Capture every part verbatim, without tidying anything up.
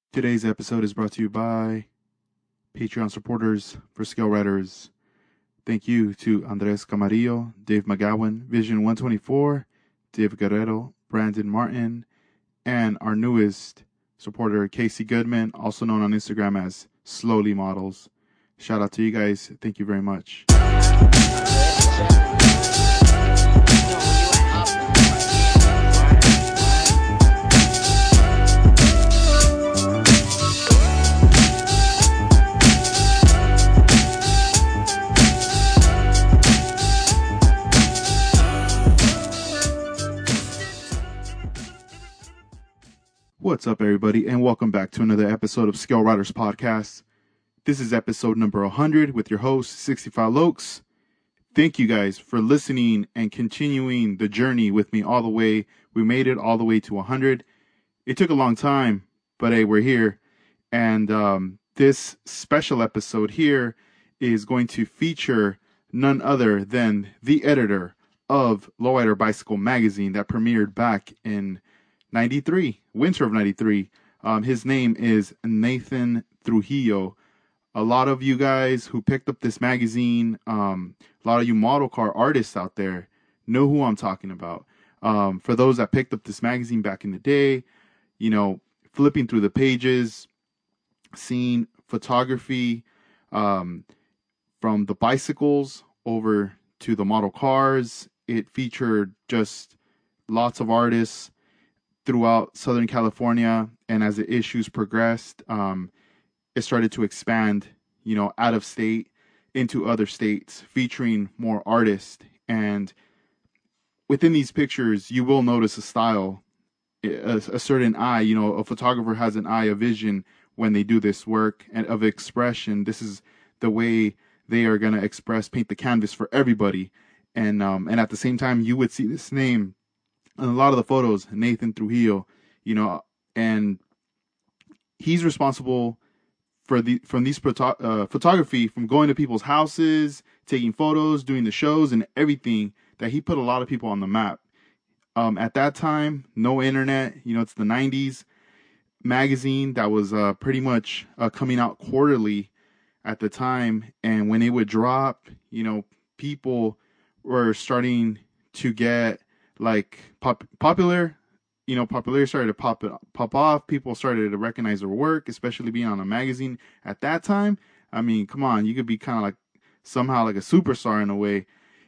Today's episode is brought to you by Patreon supporters for Scale Riders. Thank you to Andres Camarillo, Dave McGowan, Vision one twenty-four, Dave Guerrero, Brandon Martin, and our newest supporter, Casey Goodman, also known on Instagram as Slowly Models. Shout out to you guys. Thank you very much. What's up, everybody, and welcome back to another episode of Scale Riders Podcast. This is episode number one hundred with your host, sixty-five Lokes. Thank you guys for listening and continuing the journey with me all the way. We made it all the way to one hundred. It took a long time, but hey, we're here. And um, this special episode here is going to feature none other than the editor of Lowrider Bicycle magazine that premiered back in ninety-three, winter of ninety-three. Um, his name is Nathan Trujillo. A lot of you guys who picked up this magazine, um, a lot of you model car artists out there know who I'm talking about. Um, for those that picked up this magazine back in the day, you know, flipping through the pages, seeing photography, um, from the bicycles over to the model cars. It featured just lots of artists throughout Southern California, and as the issues progressed, um, it started to expand, you know, out of state into other states, featuring more artists. And within these pictures, you will notice a style, a, a certain eye. You know, a photographer has an eye, a vision when they do this work and of expression. This is the way they are going to express, paint the canvas for everybody. And um, and at the same time, you would see this name in a lot of the photos, Nathan Trujillo, you know, and he's responsible for the from these photo, uh, photography, from going to people's houses, taking photos, doing the shows and everything, that he put a lot of people on the map. Um, at that time, no internet, you know, it's the nineties. Magazine that was uh, pretty much uh, coming out quarterly at the time, and when it would drop, you know, people were starting to get like pop, popular, you know, popularity started to pop pop off. People started to recognize their work, especially being on a magazine at that time. I mean, come on, you could be kind of like somehow like a superstar in a way,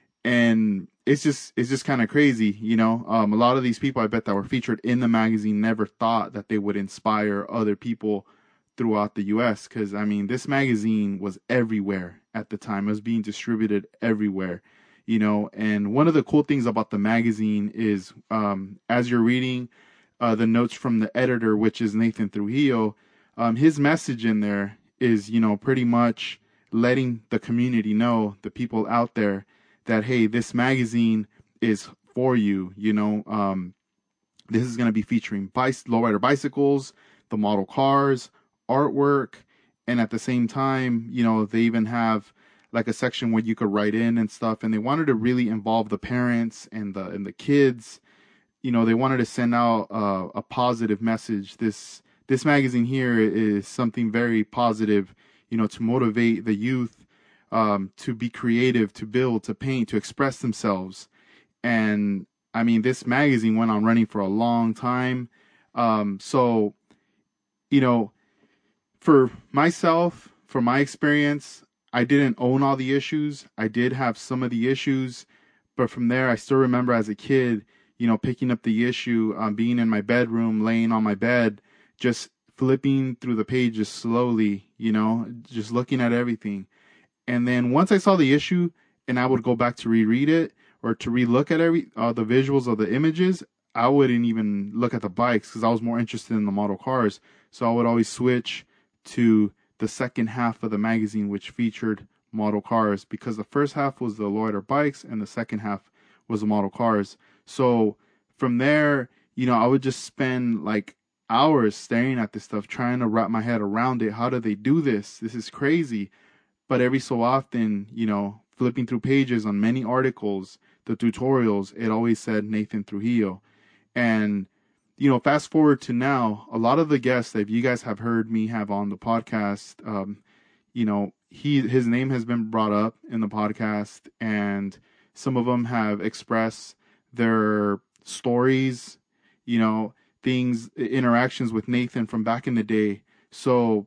and it's just it's just kind of crazy, you know. Um, a lot of these people, I bet, that were featured in the magazine never thought that they would inspire other people throughout the U S Because I mean, this magazine was everywhere at the time. It was being distributed everywhere. You know, and one of the cool things about the magazine is, um, as you're reading uh, the notes from the editor, which is Nathan Trujillo, um, his message in there is, you know, pretty much letting the community know, the people out there, that, hey, this magazine is for you. You know, um, this is going to be featuring bicy- lowrider bicycles, the model cars, artwork, and at the same time, you know, they even have like a section where you could write in and stuff, and they wanted to really involve the parents and the and the kids. You know, they wanted to send out uh, a positive message. This this magazine here is something very positive, you know, to motivate the youth, um, to be creative, to build, to paint, to express themselves. And I mean, this magazine went on running for a long time. Um, so, you know, for myself, for my experience, I didn't own all the issues. I did have some of the issues, but from there, I still remember as a kid, you know, picking up the issue, um, being in my bedroom, laying on my bed, just flipping through the pages slowly, you know, just looking at everything. And then once I saw the issue and I would go back to reread it or to relook at every uh, the visuals of the images, I wouldn't even look at the bikes because I was more interested in the model cars. So I would always switch to the second half of the magazine, which featured model cars, because the first half was the lowrider bikes and the second half was the model cars. So from there, you know, I would just spend like hours staring at this stuff, trying to wrap my head around it. How do they do this? This is crazy. But every so often, you know, flipping through pages on many articles, the tutorials, it always said Nathan Trujillo. And you know, fast forward to now, a lot of the guests that you guys have heard me have on the podcast, um, you know, he his name has been brought up in the podcast, and some of them have expressed their stories, you know, things, interactions with Nathan from back in the day. So,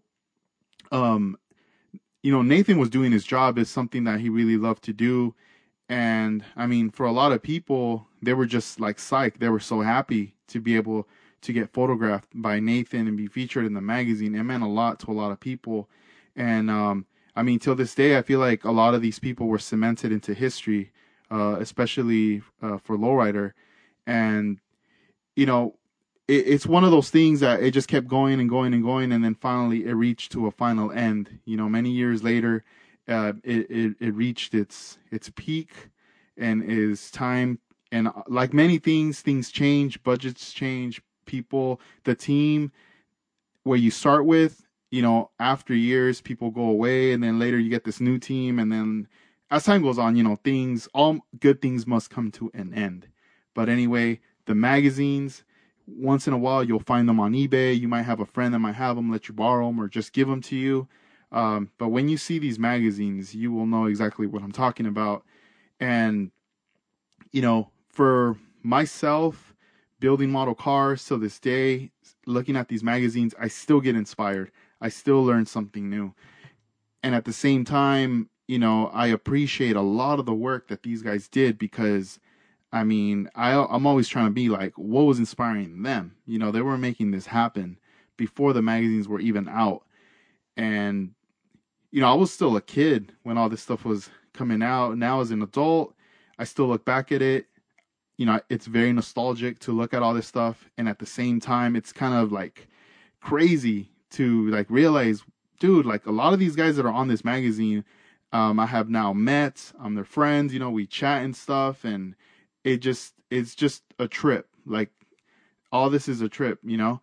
um, you know, Nathan was doing his job as something that he really loved to do. And I mean, for a lot of people, they were just like psyched. They were so happy to be able to get photographed by Nathan and be featured in the magazine. It meant a lot to a lot of people. And, um, I mean, till this day, I feel like a lot of these people were cemented into history, uh, especially uh, for Lowrider. And, you know, it, it's one of those things that it just kept going and going and going. And then finally it reached to a final end. You know, many years later, uh, it, it, it reached its, its peak and is time. And like many things, things change, budgets change, people, the team where you start with, you know, after years, people go away, and then later you get this new team. And then as time goes on, you know, things, all good things must come to an end. But anyway, the magazines, once in a while, you'll find them on eBay. You might have a friend that might have them, let you borrow them, or just give them to you. Um, but when you see these magazines, you will know exactly what I'm talking about. And, you know, for myself, building model cars to this day, looking at these magazines, I still get inspired. I still learn something new. And at the same time, you know, I appreciate a lot of the work that these guys did, because, I mean, I, I'm always trying to be like, what was inspiring them? You know, they were making this happen before the magazines were even out. And, you know, I was still a kid when all this stuff was coming out. Now as an adult, I still look back at it. You know, it's very nostalgic to look at all this stuff. And at the same time, it's kind of like crazy to like realize, dude, like a lot of these guys that are on this magazine, um, I have now met. I'm their friends, you know, we chat and stuff. And it just, it's just a trip. Like all this is a trip, you know?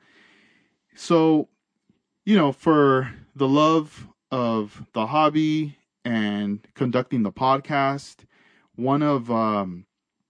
So, you know, for the love of the hobby and conducting the podcast, one of, um,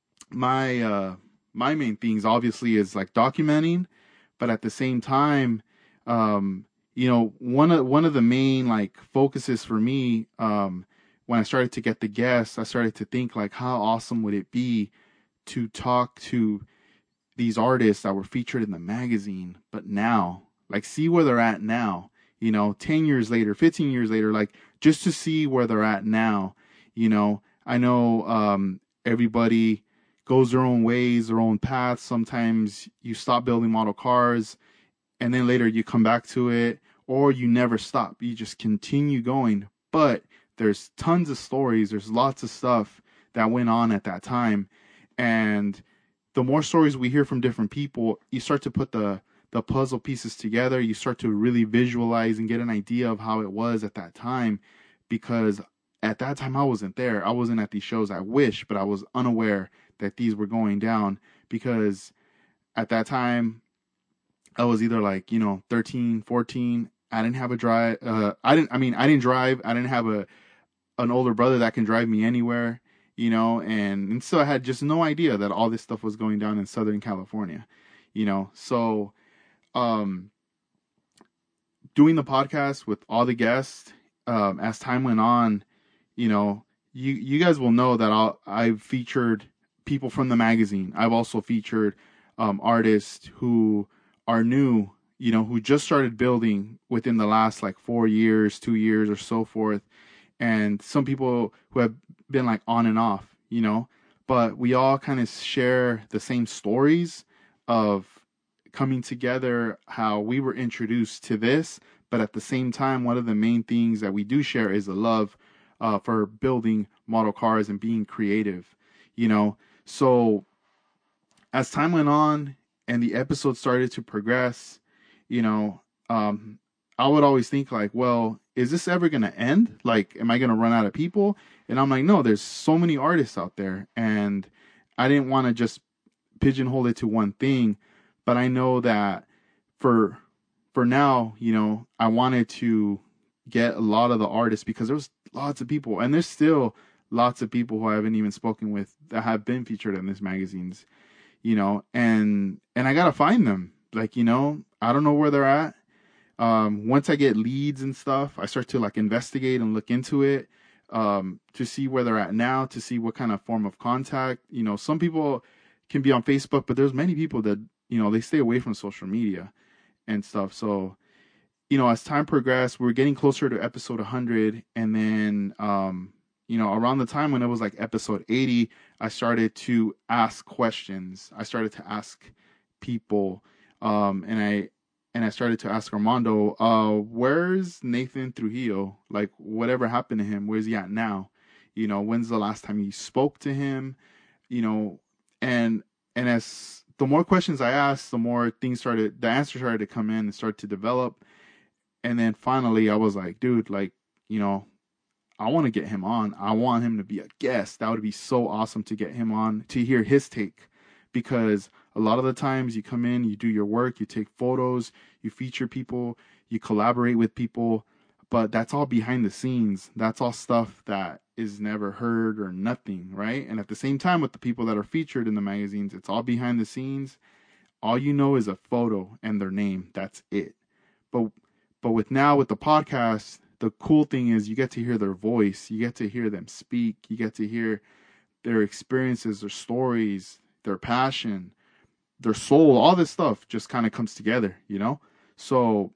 my uh my main things obviously is like documenting, but at the same time, um you know, one of one of the main like focuses for me, um when I started to get the guests, I started to think like, how awesome would it be to talk to these artists that were featured in the magazine, but now, like, see where they're at now, you know, ten years later, fifteen years later, like just to see where they're at now. You know, I know um everybody goes their own ways, their own paths. Sometimes you stop building model cars and then later you come back to it, or you never stop. You just continue going. But there's tons of stories. There's lots of stuff that went on at that time. And the more stories we hear from different people, you start to put the, the puzzle pieces together. You start to really visualize and get an idea of how it was at that time. Because at that time, I wasn't there. I wasn't at these shows. I wish, but I was unaware that these were going down, because at that time I was either like, you know, thirteen, fourteen. I didn't have a drive. Uh, I didn't, I mean, I didn't drive. I didn't have a, an older brother that can drive me anywhere, you know, and, and so I had just no idea that all this stuff was going down in Southern California, you know? So, um, doing the podcast with all the guests, um, as time went on, you know, you, you guys will know that I'll, I've featured people from the magazine. I've also featured um, artists who are new, you know, who just started building within the last like four years, two years or so forth. And some people who have been like on and off, you know, but we all kind of share the same stories of coming together, how we were introduced to this. But at the same time, one of the main things that we do share is a love uh, for building model cars and being creative, you know. So as time went on and the episode started to progress, you know, um, I would always think like, well, is this ever going to end? Like, am I going to run out of people? And I'm like, no, there's so many artists out there. And I didn't want to just pigeonhole it to one thing, but I know that for, for now, you know, I wanted to get a lot of the artists, because there was lots of people, and there's still lots of people who I haven't even spoken with that have been featured in these magazines, you know, and and I gotta find them. Like, you know, I don't know where they're at. Um, once I get leads and stuff, I start to like investigate and look into it, um, to see where they're at now, to see what kind of form of contact. You know, some people can be on Facebook, but there's many people that, you know, they stay away from social media and stuff. So, you know, as time progressed, we we're getting closer to episode one hundred. And then, um, you know, around the time when it was like episode eighty, I started to ask questions. I started to ask people, um, and I, and I started to ask Armando, uh, where's Nathan Trujillo? Like, whatever happened to him? Where's he at now? You know, when's the last time you spoke to him? You know, and, and as the more questions I asked, the more things started, the answers started to come in and start to develop. And then finally, I was like, dude, like, you know, I want to get him on. I want him to be a guest. That would be so awesome to get him on to hear his take. Because a lot of the times you come in, you do your work, you take photos, you feature people, you collaborate with people, but that's all behind the scenes. That's all stuff that is never heard or nothing, right? And at the same time, with the people that are featured in the magazines, it's all behind the scenes. All you know is a photo and their name. That's it. But but with now with the podcast, the cool thing is you get to hear their voice, you get to hear them speak, you get to hear their experiences, their stories, their passion, their soul, all this stuff just kind of comes together, you know? So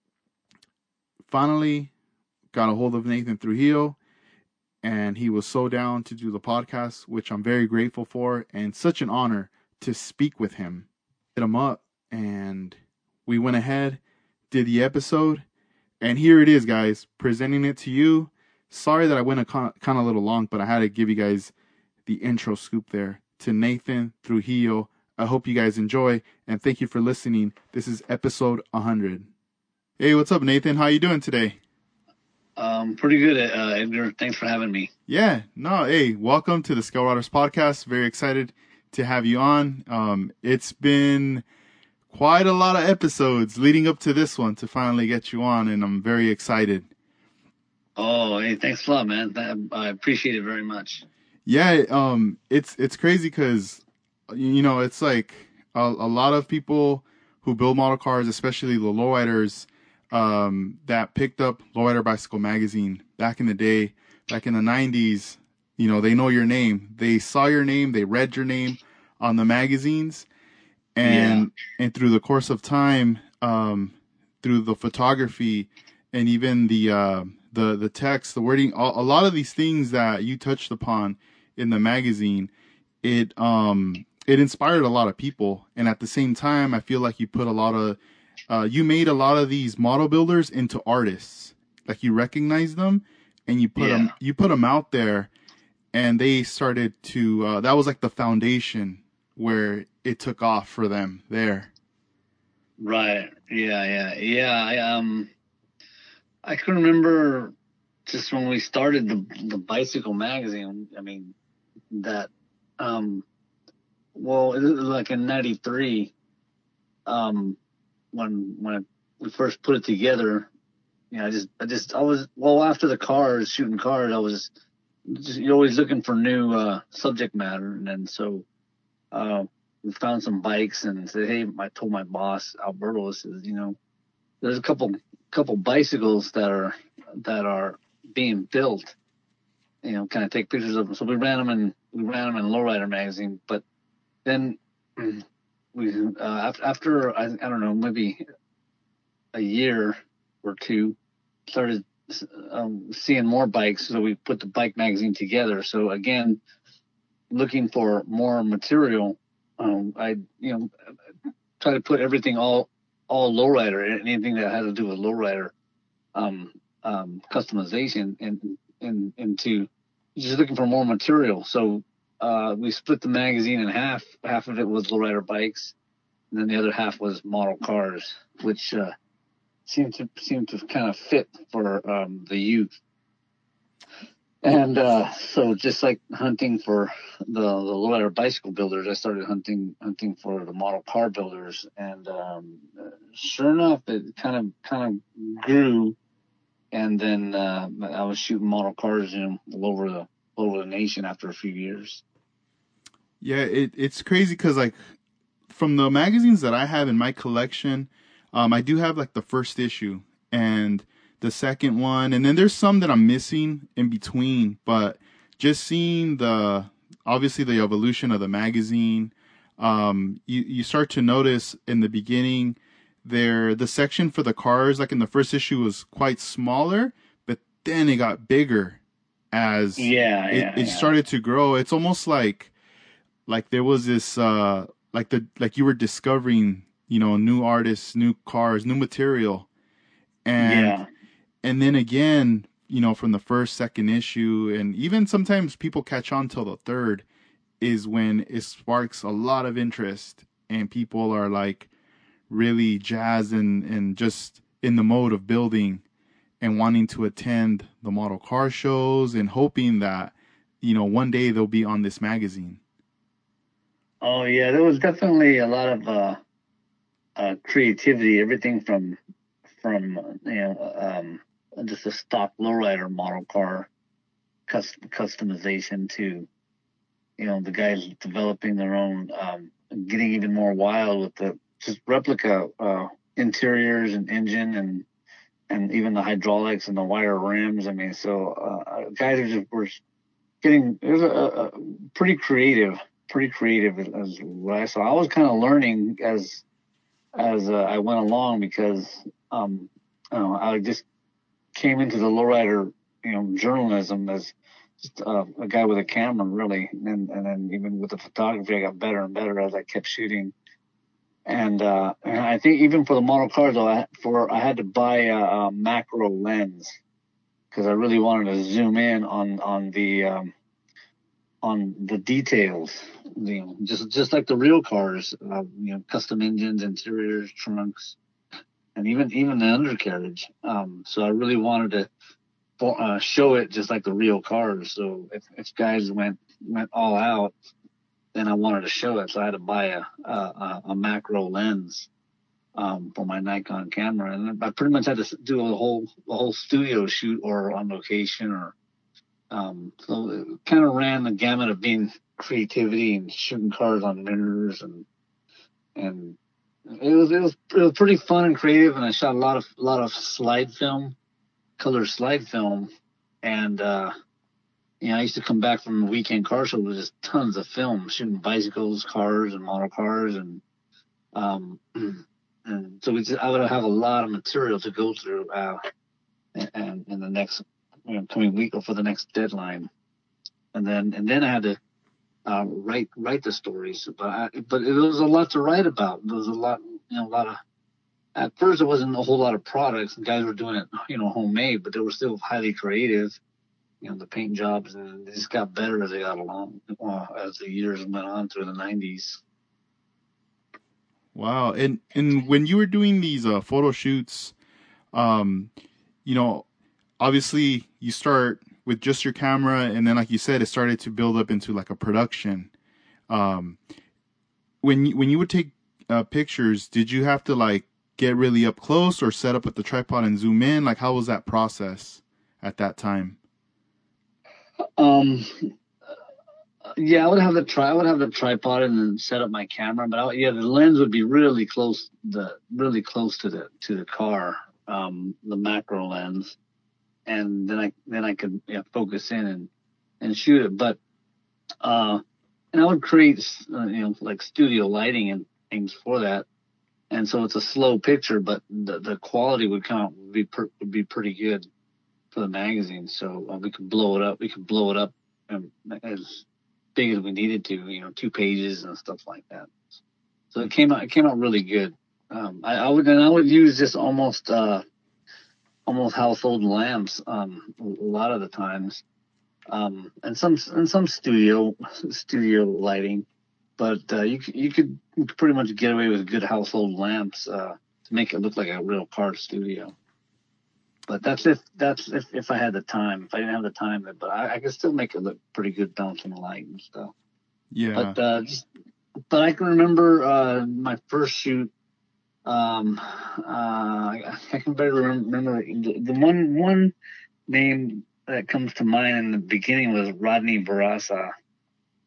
finally got a hold of Nathan Trujillo, and he was so down to do the podcast, which I'm very grateful for, and such an honor to speak with him. Hit him up, and we went ahead, did the episode, and here it is, guys, presenting it to you. Sorry that I went a kind of a little long, but I had to give you guys the intro scoop there to Nathan Trujillo. I hope you guys enjoy, and thank you for listening. This is episode one hundred. Hey, what's up, Nathan? How you doing today? Um, pretty good, uh, Edgar. Thanks for having me. Yeah, no, hey, welcome to the Scale Riders podcast. Very excited to have you on. Um, it's been quite a lot of episodes leading up to this one to finally get you on, and I'm very excited. Oh, hey, thanks a lot, man. I appreciate it very much. Yeah, um, it's it's crazy because, you know, it's like a, a lot of people who build model cars, especially the lowriders, um, that picked up Lowrider Bicycle Magazine back in the day, back in the nineties. You know, they know your name. They saw your name. They read your name on the magazines, and Yeah. and through the course of time, um, through the photography and even the uh, the the text, the wording, a, a lot of these things that you touched upon in the magazine, it um it inspired a lot of people, and at the same time, I feel like you put a lot of uh, you made a lot of these model builders into artists. Like you recognize them, and you put Yeah. them you put them out there, and they started to. Uh, that was like the foundation where it took off for them there. Right. Yeah. Yeah. Yeah. I um I can remember just when we started the the bicycle magazine. I mean that um well it was like in ninety-three um when when we first put it together. You know, I just I just I was well after the cars shooting cars I was just, you're always looking for new uh, subject matter, and then so uh, we found some bikes and said, hey, I told my boss Alberto, I says, you know, there's a couple couple bicycles that are that are being built. You know, kind of take pictures of them. So we ran them in we ran them in Lowrider magazine, but then we uh, after I, I don't know maybe a year or two started um, seeing more bikes, so we put the bike magazine together. So again, looking for more material, um, I you know try to put everything all all lowrider, anything that has to do with lowrider um, um, customization, and and into just looking for more material. So uh, we split the magazine in half. Half of it was lowrider bikes, and then the other half was model cars, which uh, seemed to seemed to kind of fit for um, the youth. And uh, so, just like hunting for the, the lowrider bicycle builders, I started hunting hunting for the model car builders, and um, sure enough, it kind of kind of grew. And then uh, I was shooting model cars, you know, all over the all over the nation after a few years. Yeah, it, it's crazy because like from the magazines that I have in my collection, um, I do have like the first issue and the second one, and then there's some that I'm missing in between. But just seeing the obviously the evolution of the magazine, um, you you start to notice in the beginning there the section for the cars, like in the first issue, was quite smaller, but then it got bigger as Yeah, it, yeah, it yeah. started to grow. It's almost like like there was this uh like the like you were discovering, you know, new artists, new cars, new material. and Yeah. and then again, you know, from the first second issue, and even sometimes people catch on till the third, is when it sparks a lot of interest and people are like really jazzed and and just in the mode of building and wanting to attend the model car shows and hoping that, you know, one day they'll be on this magazine. Oh yeah, there was definitely a lot of uh, uh, creativity. Everything from from uh, you know um, just a stock lowrider model car cus- customization to you know the guys developing their own, um, getting even more wild with the just replica uh, interiors and engine and and even the hydraulics and the wire rims. I mean, so uh, guys are just were getting it was a, a pretty creative, pretty creative as what I saw. I was kind of learning as as uh, I went along because um, I, don't know, I just came into the lowrider, you know, journalism as just uh, a guy with a camera, really, and and then even with the photography, I got better and better as I kept shooting. And, uh, and I think even for the model cars, though, I, for I had to buy a, a macro lens because I really wanted to zoom in on on the um, on the details, you know, just just like the real cars, uh, you know, custom engines, interiors, trunks, and even even the undercarriage. Um, so I really wanted to for, uh, show it just like the real cars. So if, if guys went went all out, then I wanted to show it. So I had to buy a a, a macro lens um, for my Nikon camera, and I pretty much had to do a whole a whole studio shoot or on location or um, so it kind of ran the gamut of being creativity and shooting cars on mirrors and and it was it was it was pretty fun and creative, and I shot a lot of a lot of slide film, color slide film, and uh, you know I used to come back from the weekend car show with just tons of film, shooting bicycles, cars, and model cars, and um, and so we just, I would have a lot of material to go through, uh, and in the next you know, coming week or for the next deadline, and then and then I had to uh, write write the stories. But I, but it was a lot to write about. There was a lot, you know, a lot of. At first, there wasn't a whole lot of products, and guys were doing it, you know, homemade, but they were still highly creative. You know, the paint jobs, and they just got better as they got along, uh, as the years went on through the nineties. Wow. And and when you were doing these uh, photo shoots, um, you know, obviously you start with just your camera, and then like you said, it started to build up into like a production. Um, when you, when you would take uh, pictures, did you have to like get really up close or set up with the tripod and zoom in? Like how was that process at that time? Um, yeah, I would have the tri- I would have the tripod and then set up my camera, but I, yeah, the lens would be really close, the really close to the to the car, um, the macro lens, and then I then I could yeah, focus in and and shoot it. But uh, and I would create uh, you know like studio lighting and things for that, and so it's a slow picture, but the the quality would come out would be per, would be pretty good for the magazine. So uh, we could blow it up. We could blow it up um, as big as we needed to, you know, two pages and stuff like that. So it came out it came out really good. Um, I, I would and I would use this almost uh, almost household lamps um, a lot of the times, um, and some and some studio studio lighting. But uh, you you could you could pretty much get away with good household lamps uh, to make it look like a real car studio. But that's if that's if, if I had the time. If I didn't have the time, but I, I could still make it look pretty good, bouncing light and stuff. Yeah. But uh, just but I can remember uh, my first shoot. Um, uh, I, I can barely remember the, the one one name that comes to mind in the beginning was Rodney Barraza.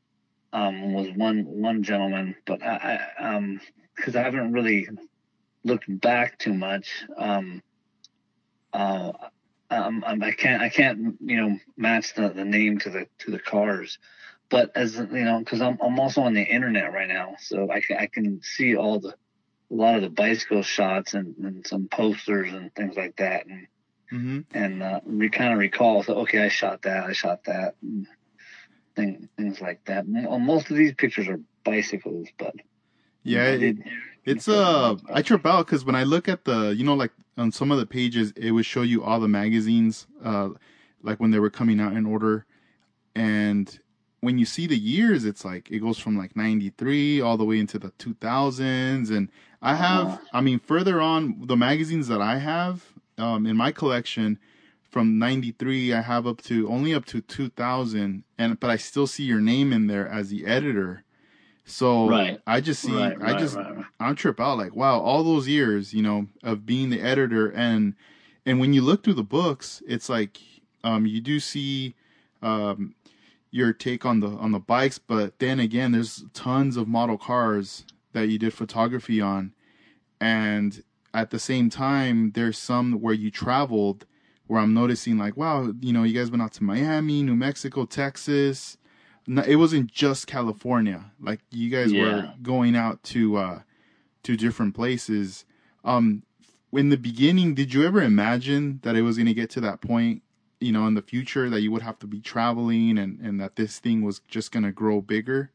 um, was one one gentleman, but I, I um because I haven't really looked back too much. Um, uh, um, um, I can't I can't you know match the, the name to the to the cars, but as you know, because I'm I'm also on the internet right now, so I can I can see all the a lot of the bicycle shots and, and some posters and things like that, and Mm-hmm. and uh, we kind of recall, so okay, I shot that, I shot that, and thing, things like that. Most of these pictures are bicycles, but Yeah, I it, did it's put uh, one. I trip out because when I look at the, you know, like on some of the pages, it would show you all the magazines, uh, like when they were coming out in order, and when you see the years, it's like it goes from like ninety-three all the way into the two thousands, and I Uh-huh. have, I mean, further on the magazines that I have, um, in my collection. From ninety-three, I have up to only up to two thousand, and but I still see your name in there as the editor. So Right, I just see, right, I right, just, right, right. I'm trip out like, wow, all those years, you know, of being the editor. And, and when you look through the books, it's like, um, you do see, um, your take on the, on the bikes, but then again, there's tons of model cars that you did photography on. And at the same time, there's some where you traveled where I'm noticing like, wow, you know, you guys went out to Miami, New Mexico, Texas. No, it wasn't just California. Like you guys were Yeah. going out to uh, to different places. Um, in the beginning, did you ever imagine that it was going to get to that point, you know, in the future that you would have to be traveling and, and that this thing was just going to grow bigger?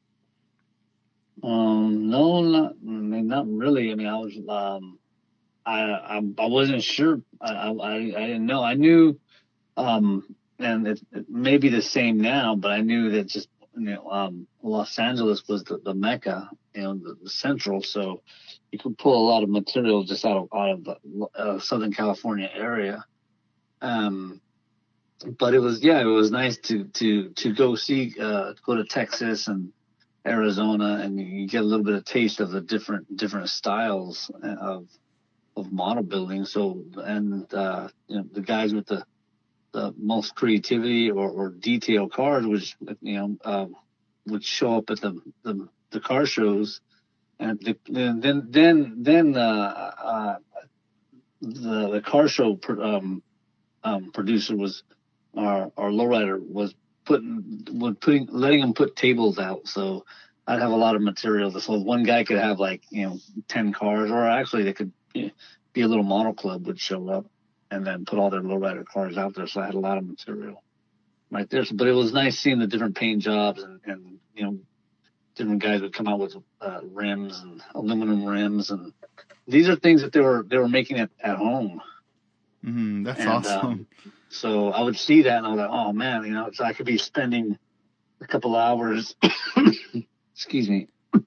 Um, no, not, I mean, not really. I mean, I was, um, I, I, I wasn't sure. I, I, I didn't know. I knew, um, and it, it may be the same now, but I knew that just, you know, um, Los Angeles was the, the mecca, you know, the, the central. So you could pull a lot of material just out of, out of the uh, Southern California area. Um, but it was, yeah, it was nice to, to, to go see, uh, go to Texas and Arizona, and you get a little bit of taste of the different different styles of of model building. So, and uh, you know, the guys with the the most creativity or, or detail cars, which you know uh, would show up at the the, the car shows, and the, then then then uh, uh, the the car show um, um, producer was our our lowrider was putting would putting letting them put tables out. So I'd have a lot of material. So one guy could have like you know ten cars, or actually they could you know, be a little model club would show up and then put all their lowrider cars out there. So I had a lot of material right there. So, but it was nice seeing the different paint jobs and and you know different guys would come out with uh, rims and aluminum rims, and these are things that they were they were making at, at home. Mm-hmm, that's And awesome. um, so I would see that and I was like, oh man, you know, so I could be spending a couple hours, excuse me,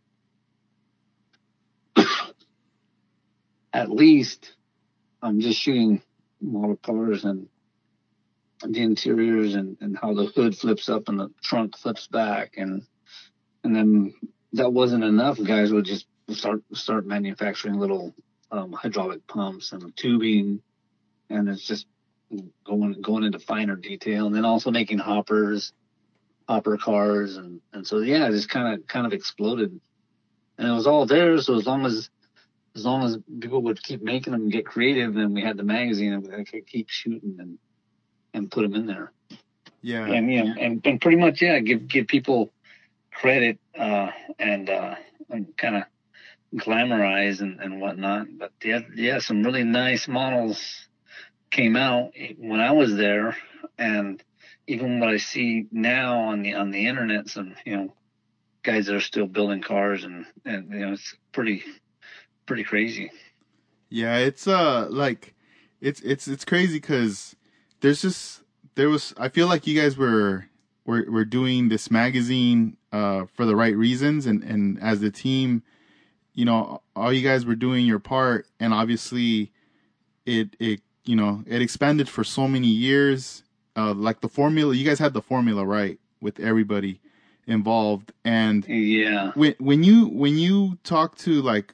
at least I'm um, just shooting model cars and the interiors and, and how the hood flips up and the trunk flips back. And, and then that wasn't enough. Guys would just start, start manufacturing little um, hydraulic pumps and tubing. And it's just going, going into finer detail, and then also making hoppers, hopper cars, and and so yeah, it just kind of kind of exploded, and it was all there. So as long as as long as people would keep making them and get creative, then we had the magazine and we could keep shooting and and put them in there. Yeah. And you know, and, and pretty much yeah, give give people credit uh, and uh, and kind of glamorize and, and whatnot. But yeah, yeah, some really nice models came out when I was there, and even what I see now on the on the internet, some you know guys that are still building cars, and and you know it's pretty pretty crazy. Yeah, it's uh like it's it's it's crazy because there's just there was I feel like you guys were were were doing this magazine uh for the right reasons, and and as a team, you know, all you guys were doing your part, and obviously it it you know it expanded for so many years. Uh, like the formula, you guys had the formula right with everybody involved, and Yeah. when when you when you talk to like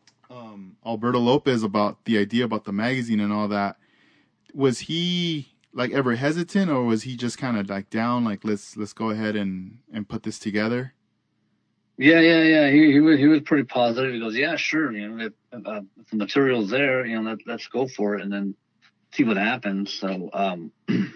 um, Alberto Lopez about the idea about the magazine and all that, was he like ever hesitant, or was he just kind of like down, like let's let's go ahead and and put this together? Yeah, yeah, yeah. He he was he was pretty positive. He goes, yeah, sure. You know, if, uh, if the material's there, you know, let, let's go for it and then see what happens. So, um,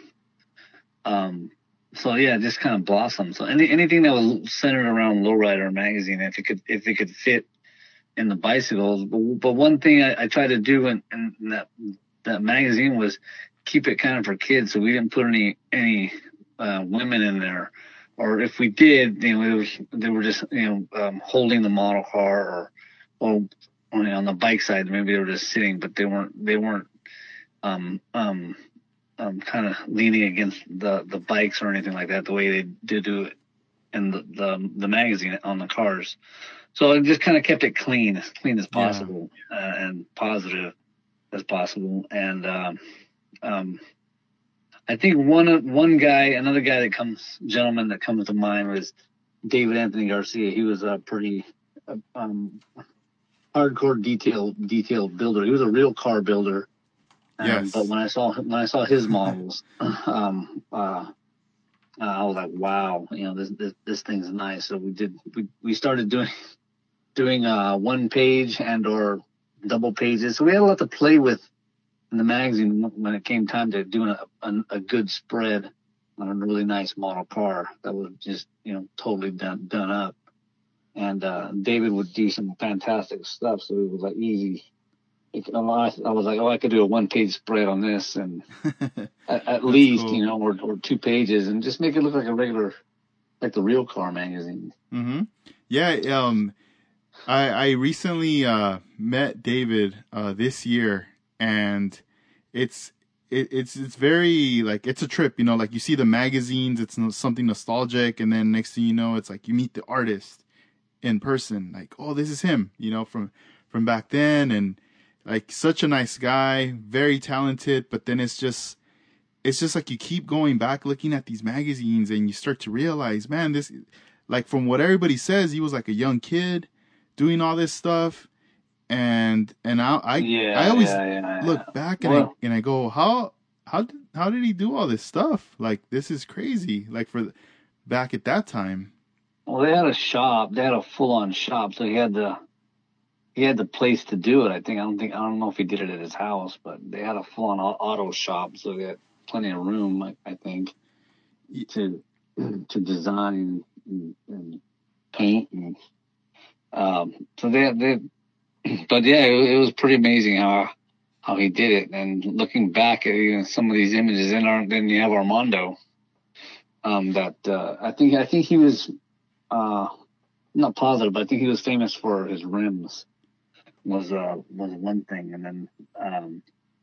um, so yeah, it just kind of blossomed. So any anything that was centered around Lowrider magazine, if it could if it could fit in the bicycles. But, but one thing I, I tried to do in, in that that magazine was keep it kind of for kids. So we didn't put any any uh, women in there. Or if we did, you know, it was, they were just, you know, um, holding the model car, or, or on, on the bike side, maybe they were just sitting, but they weren't, they weren't, um, um, um, kind of leaning against the, the bikes or anything like that, the way they did do it in the, the, the magazine on the cars. So I just kind of kept it clean, as clean as possible, yeah. uh, and positive as possible. And, um, um, I think one one guy, another guy that comes, gentleman that comes to mind was David Anthony Garcia. He was a pretty uh, um, hardcore detail detail builder. He was a real car builder. Um, yes. But when I saw when I saw his models, um, uh, I was like, wow, you know, this this this thing's nice. So we did we we started doing doing uh, one page and or double pages. So we had a lot to play with in the magazine when it came time to doing a, a, a good spread on a really nice model car that was just, you know, totally done done up. And uh, David would do some fantastic stuff, so it was like easy. It, I was like, oh, I could do a one page spread on this, and at, at least, cool. you know, or, or two pages, and just make it look like a regular, like the real car magazine. Mm-hmm. Yeah. Um, I I recently uh, met David uh, this year. And it's it, it's it's very like it's a trip, you know. Like you see the magazines, it's something nostalgic, and then next thing you know, it's like you meet the artist in person. Like, oh, this is him, you know, from from back then, and like such a nice guy, very talented. But then it's just it's just like you keep going back, looking at these magazines, and you start to realize, man, this like from what everybody says, he was like a young kid doing all this stuff. And and I I, yeah, I always yeah, yeah, look yeah. back and well, I and I go, how how did how did he do all this stuff? Like, this is crazy. Like for back at that time. Well, they had a shop. They had a full on shop, so he had the he had the place to do it. I think I don't think I don't know if he did it at his house, but they had a full on auto shop, so they had plenty of room. I, I think to to design and, and paint and um. So they they. But yeah, it, it was pretty amazing how how he did it. And looking back at, you know, some of these images, in our then you have Armando. Um, that uh, I think I think he was uh, not positive, but I think he was famous for his rims. Was uh was one thing, and then um,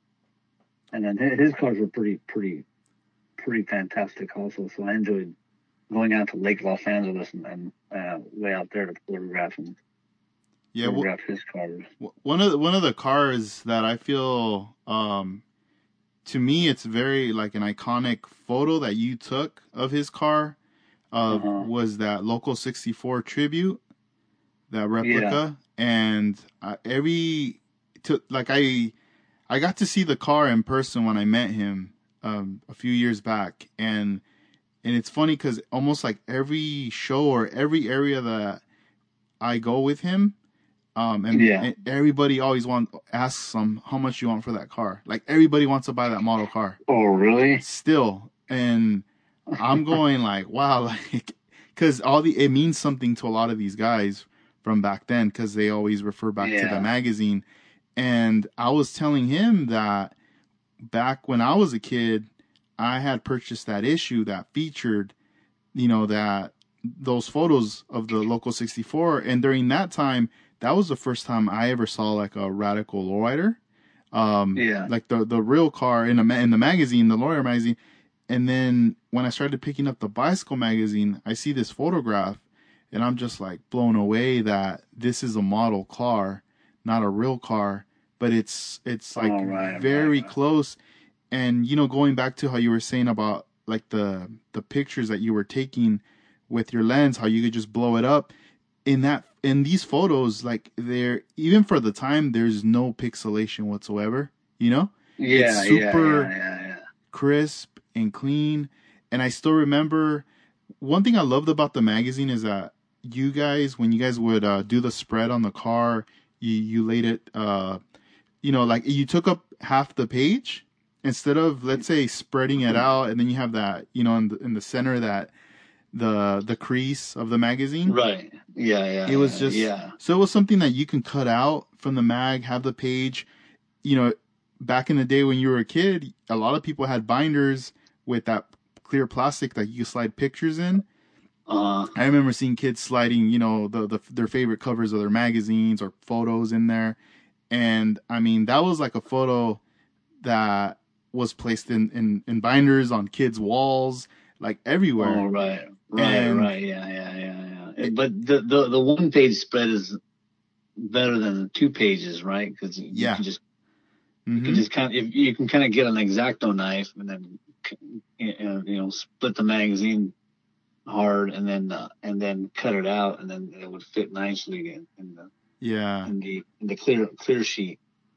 and then his, his cars were pretty pretty pretty fantastic also. So I enjoyed going out to Lake Los Angeles and, and uh, way out there to photograph him. Yeah, well, his cars. One of the, one of the cars that I feel, um, to me, it's very like an iconic photo that you took of his car, uh, uh-huh. was that Local sixty-four tribute, that replica, yeah. And uh, every to like I, I got to see the car in person when I met him um, a few years back, and and it's funny because almost like every show or every area that I go with him. Um, and, yeah. and everybody always want asks him how much you want for that car. Like everybody wants to buy that model car. Oh, really? Still, and I'm going like, wow, like, because all the it means something to a lot of these guys from back then because they always refer back yeah. to the magazine. And I was telling him that back when I was a kid, I had purchased that issue that featured, you know, that those photos of the Local sixty-four, and during that time. That was the first time I ever saw like a radical lowrider, um, yeah, like the the real car in a in the magazine, the Lowrider magazine. And then when I started picking up the bicycle magazine, I see this photograph, and I'm just like blown away that this is a model car, not a real car, but it's it's like oh, right, very right, right. close. And you know, going back to how you were saying about like the the pictures that you were taking with your lens, how you could just blow it up. In that, in these photos, like they're even for the time, there's no pixelation whatsoever. You know, yeah, it's super yeah, yeah, yeah, yeah. crisp and clean. And I still remember one thing I loved about the magazine is that you guys, when you guys would uh, do the spread on the car, you, you laid it, uh, you know, like you took up half the page instead of, let's say, spreading it out. And then you have that, you know, in the, in the center, that the the crease of the magazine. Right. Yeah, yeah. It was yeah, just, yeah. so it was something that you can cut out from the mag, have the page. You know, back in the day when you were a kid, a lot of people had binders with that clear plastic that you could slide pictures in. Uh, I remember seeing kids sliding, you know, the, the their favorite covers of their magazines or photos in there. And I mean, that was like a photo that was placed in, in, in binders on kids' walls, like everywhere. oh, right. Right, And right. Yeah, yeah, yeah, yeah. But the, the, the one page spread is better than the two pages, right? Because you Yeah. can just mhm. you can just kind of, you can kind of get an X-Acto knife and then you know, you know split the magazine hard and then uh, and then cut it out, and then it would fit nicely in, in the Yeah. in the in the clear clear sheet.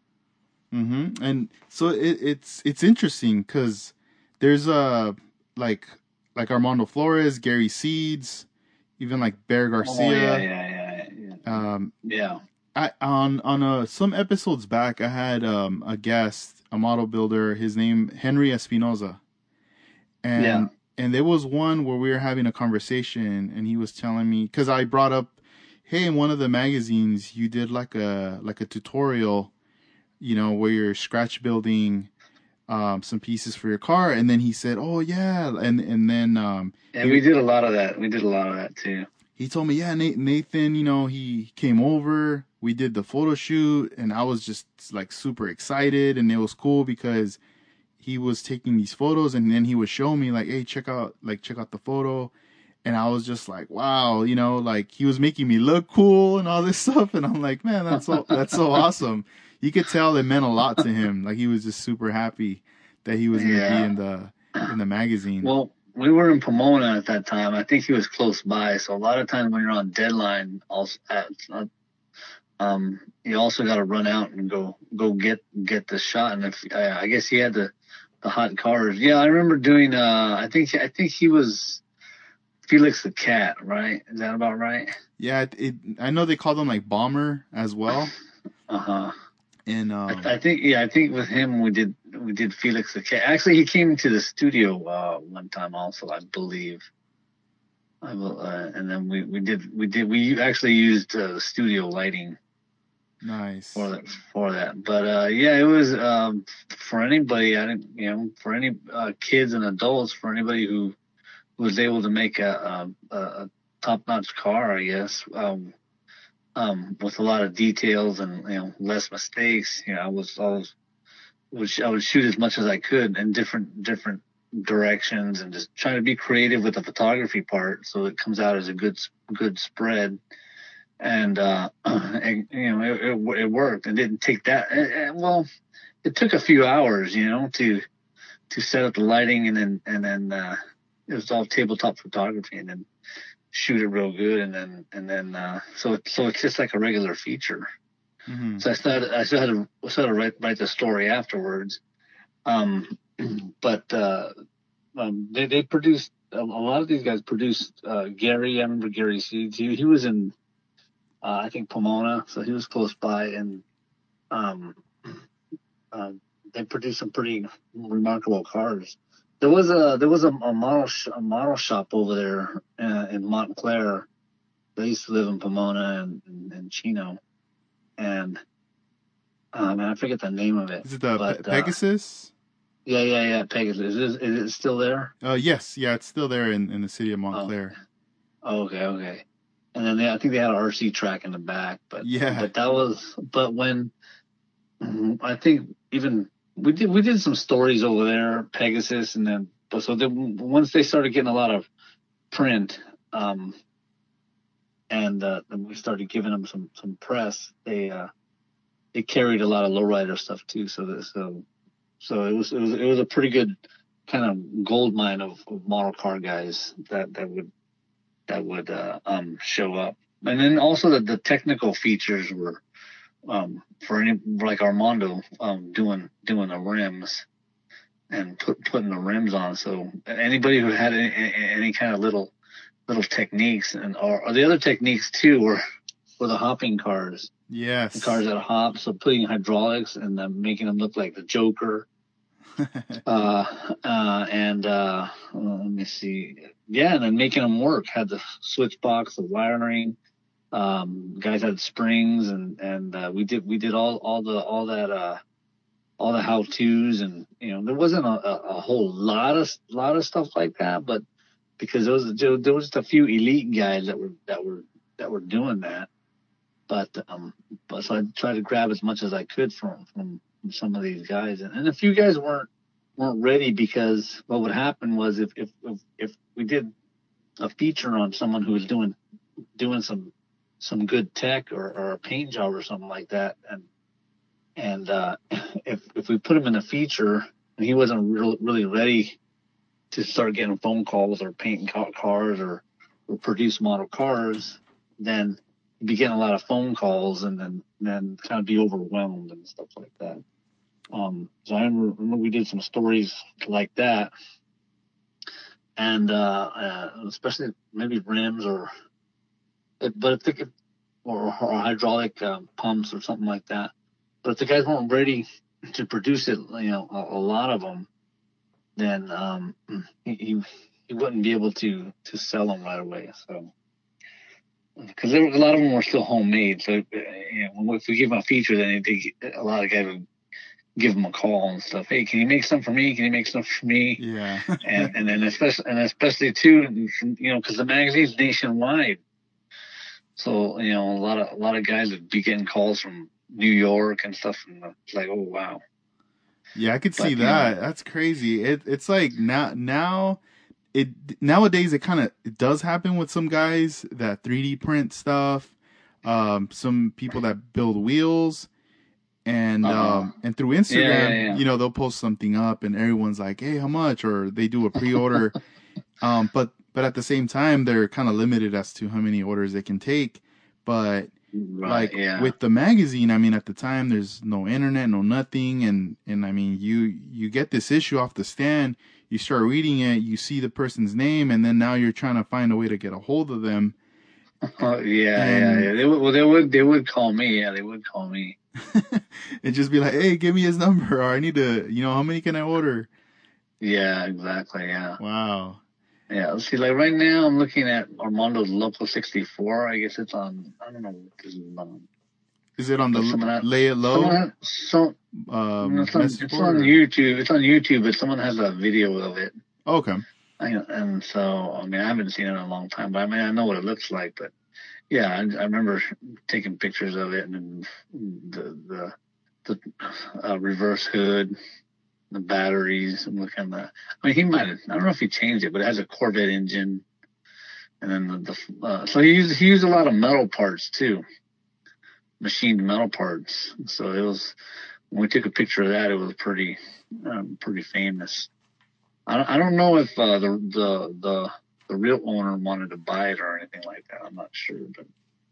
hmm And so it, it's it's interesting because there's uh like like Armando Flores, Gary Seeds, even like Bear Oh yeah, Garcia. yeah, yeah, yeah. Um, Yeah. I on on uh, some episodes back, I had um a guest, a model builder. His name Henry Espinoza, and Yeah. and there was one where we were having a conversation, and he was telling me, because I brought up, hey, in one of the magazines you did like a like a tutorial, you know, where you're scratch building um, some pieces for your car. And then he said, oh yeah. And, and then, um, And we did a lot of that. We did a lot of that too. he told me, yeah, Nathan, you know, he came over, we did the photo shoot, and I was just like super excited. And it was cool because he was taking these photos, and then he would show me like, hey, check out, like, check out the photo. And I was just like, wow, you know, like he was making me look cool and all this stuff. And I'm like, man, that's so, that's so awesome. You could tell it meant a lot to him. Like he was just super happy that he was going to Yeah. be in the, in the magazine. Well, we were in Pomona at that time. I think he was close by. So a lot of times when you're on deadline, also, at, um, you also got to run out and go, go get, get the shot. And if, I, I guess he had the, the hot cars. Yeah. I remember doing, uh, I think, I think he was Felix the Cat, right? Is that about right? Yeah. It, it I know they call them like Bomber as well. Uh huh. And, um, I, I think, yeah, I think with him we did we did Felix the Cat. Actually, he came to the studio uh, one time also, I believe. I will, uh, and then we, we did we did we actually used uh, studio lighting nice for that for that. But uh, yeah, it was um, for anybody. I didn't, you know, for any uh, kids and adults, for anybody who was able to make a, a, a top-notch car, I guess. Um, Um, with a lot of details and, you know, less mistakes. You know, I was always, would, I would shoot as much as I could in different, different directions and just trying to be creative with the photography part so it comes out as a good, good spread. And, uh, and, you know, it, it, it worked. It didn't take that, it, well, it took a few hours, you know, to, to set up the lighting, and then, and then, uh, it was all tabletop photography, and then shoot it real good, and then and then uh, so so it's just like a regular feature. mm-hmm. So I started I still had to I still had to write write the story afterwards. Um, but uh, um, they they produced a, a lot of these guys produced uh, Gary. I remember Gary Seeds. He he was in uh, I think Pomona, so he was close by, and um, uh, they produced some pretty remarkable cars. There was a there was a, a model sh- a model shop over there uh, in Montclair. They used to live in Pomona and, and, and Chino, and um, and I forget the name of it. Is it the but, Pe- Pegasus? Uh, yeah, yeah, yeah, Pegasus. Is, is it still there? Uh, yes, yeah, it's still there in, in the city of Montclair. Oh, okay, okay. And then they, I think they had an R C track in the back, but yeah, but that was but when I think even. We did we did some stories over there, Pegasus, and then but so then once they started getting a lot of print, um, and uh, then we started giving them some some press. They uh, they carried a lot of lowrider stuff too. So that, so so it was it was it was a pretty good kind of gold mine of, of model car guys that that would that would uh, um show up, and then also the, the technical features were. Um, for any like Armando, um, doing doing the rims, and put putting the rims on. So anybody who had any, any kind of little little techniques and or, or the other techniques too were were the hopping cars. Yes. The cars that hop, so putting hydraulics and then making them look like the Joker. uh, uh, and uh, let me see, yeah, and then making them work. Had the switch box, the wiring. Um, guys had springs, and and uh, we did we did all all the all that uh, all the how tos, and you know there wasn't a, a, a whole lot of lot of stuff like that, but because there was there was just a few elite guys that were that were that were doing that. But um, but so I tried to grab as much as I could from from, from some of these guys, and, and a few guys weren't weren't ready because what would happen was if if if, if we did a feature on someone who was doing doing some some good tech or, or a paint job or something like that, and and uh, if if we put him in a feature and he wasn't re- really ready to start getting phone calls or painting cars or, or produce model cars, then you'd be getting a lot of phone calls and then then kind of be overwhelmed and stuff like that. Um, so I remember, remember we did some stories like that, and uh, uh, especially maybe rims or, but if they or, or hydraulic um, pumps or something like that. But if the guys weren't ready to produce it, you know, a, a lot of them, then um, he, he he wouldn't be able to to sell them right away. So because a lot of them were still homemade, so you know, if we give them a feature, then they, a lot of guys would give them a call and stuff. Hey, can you make some for me? Can you make some for me? Yeah. and and then especially and especially too, you know, because the magazine's nationwide. So, you know, a lot of a lot of guys would be getting calls from New York and stuff, and it's like, oh wow. Yeah, I could But, see you that. know, That's crazy. It it's like now now it nowadays it kind of it does happen with some guys that three D print stuff. Um, some people that build wheels, and uh-huh. um, and through Yeah, yeah, Instagram, yeah. you know, they'll post something up, and everyone's like, "Hey, how much?" Or they do a pre-order. um, but but at the same time, they're kind of limited as to how many orders they can take. But Right, like yeah. with the magazine, I mean, at the time there's no internet, no nothing, and and I mean, you you get this issue off the stand, you start reading it, you see the person's name, and then now you're trying to find a way to get a hold of them. Uh, yeah, and yeah, yeah. They would, well, they would, they would call me. Yeah, they would call me. and just be like, hey, give me his number, or I need to, you know, how many can I order? Yeah, exactly. Yeah. Wow. Yeah. Let's see. Like right now, I'm looking at Armando's Local sixty-four. I guess it's on. I don't know what this is on. Is it on the But someone had, Lay It someone Low had, so um, it's on, message it's board? on Or? YouTube. It's on YouTube, but someone has a video of it. Oh, okay. I, and so, I mean, I haven't seen it in a long time, but I mean, I know what it looks like. But yeah, I, I remember taking pictures of it, and then the the the uh, reverse hood, the batteries, and looking at the. I mean, he might have. I don't know if he changed it, but it has a Corvette engine, and then the, the uh, so he used he used a lot of metal parts too, machined metal parts. So it was when we took a picture of that, it was pretty um, pretty famous. I don't, I don't know if uh, the the the the real owner wanted to buy it or anything like that. I'm not sure, but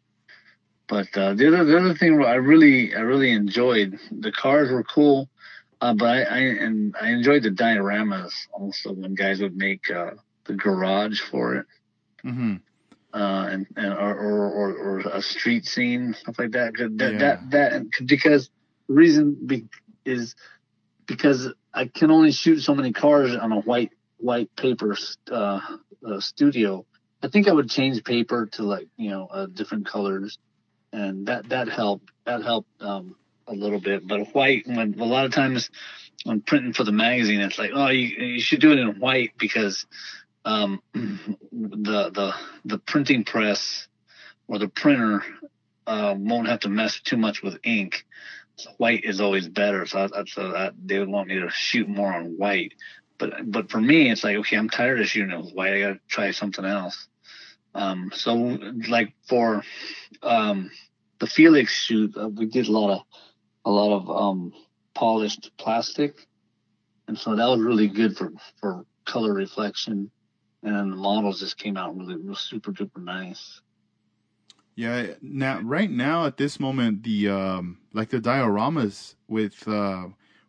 but uh, the other the other thing I really I really enjoyed, the cars were cool, uh, but I, I and I enjoyed the dioramas also when guys would make uh, the garage for it. Mm-hmm. Uh, and, and or, or, or, or a street scene, stuff like that. That Yeah. that that because the reason be, is because I can only shoot so many cars on a white white paper uh, uh, studio. I think I would change paper to like you know uh, different colors, and that that helped. That helped um, a little bit. But white, when a lot of times when printing for the magazine, it's like, oh, you you should do it in white because um, the the the printing press or the printer uh, won't have to mess too much with ink. So white is always better. So, I, so I, they would want me to shoot more on white. But but for me, it's like, okay, I'm tired of shooting with white. I got to try something else. Um, so like for um, the Felix shoot, uh, we did a lot of a lot of um, polished plastic, and so that was really good for for color reflection. And then the models just came out really, really super duper nice. Yeah, now right now at this moment the um like the dioramas with uh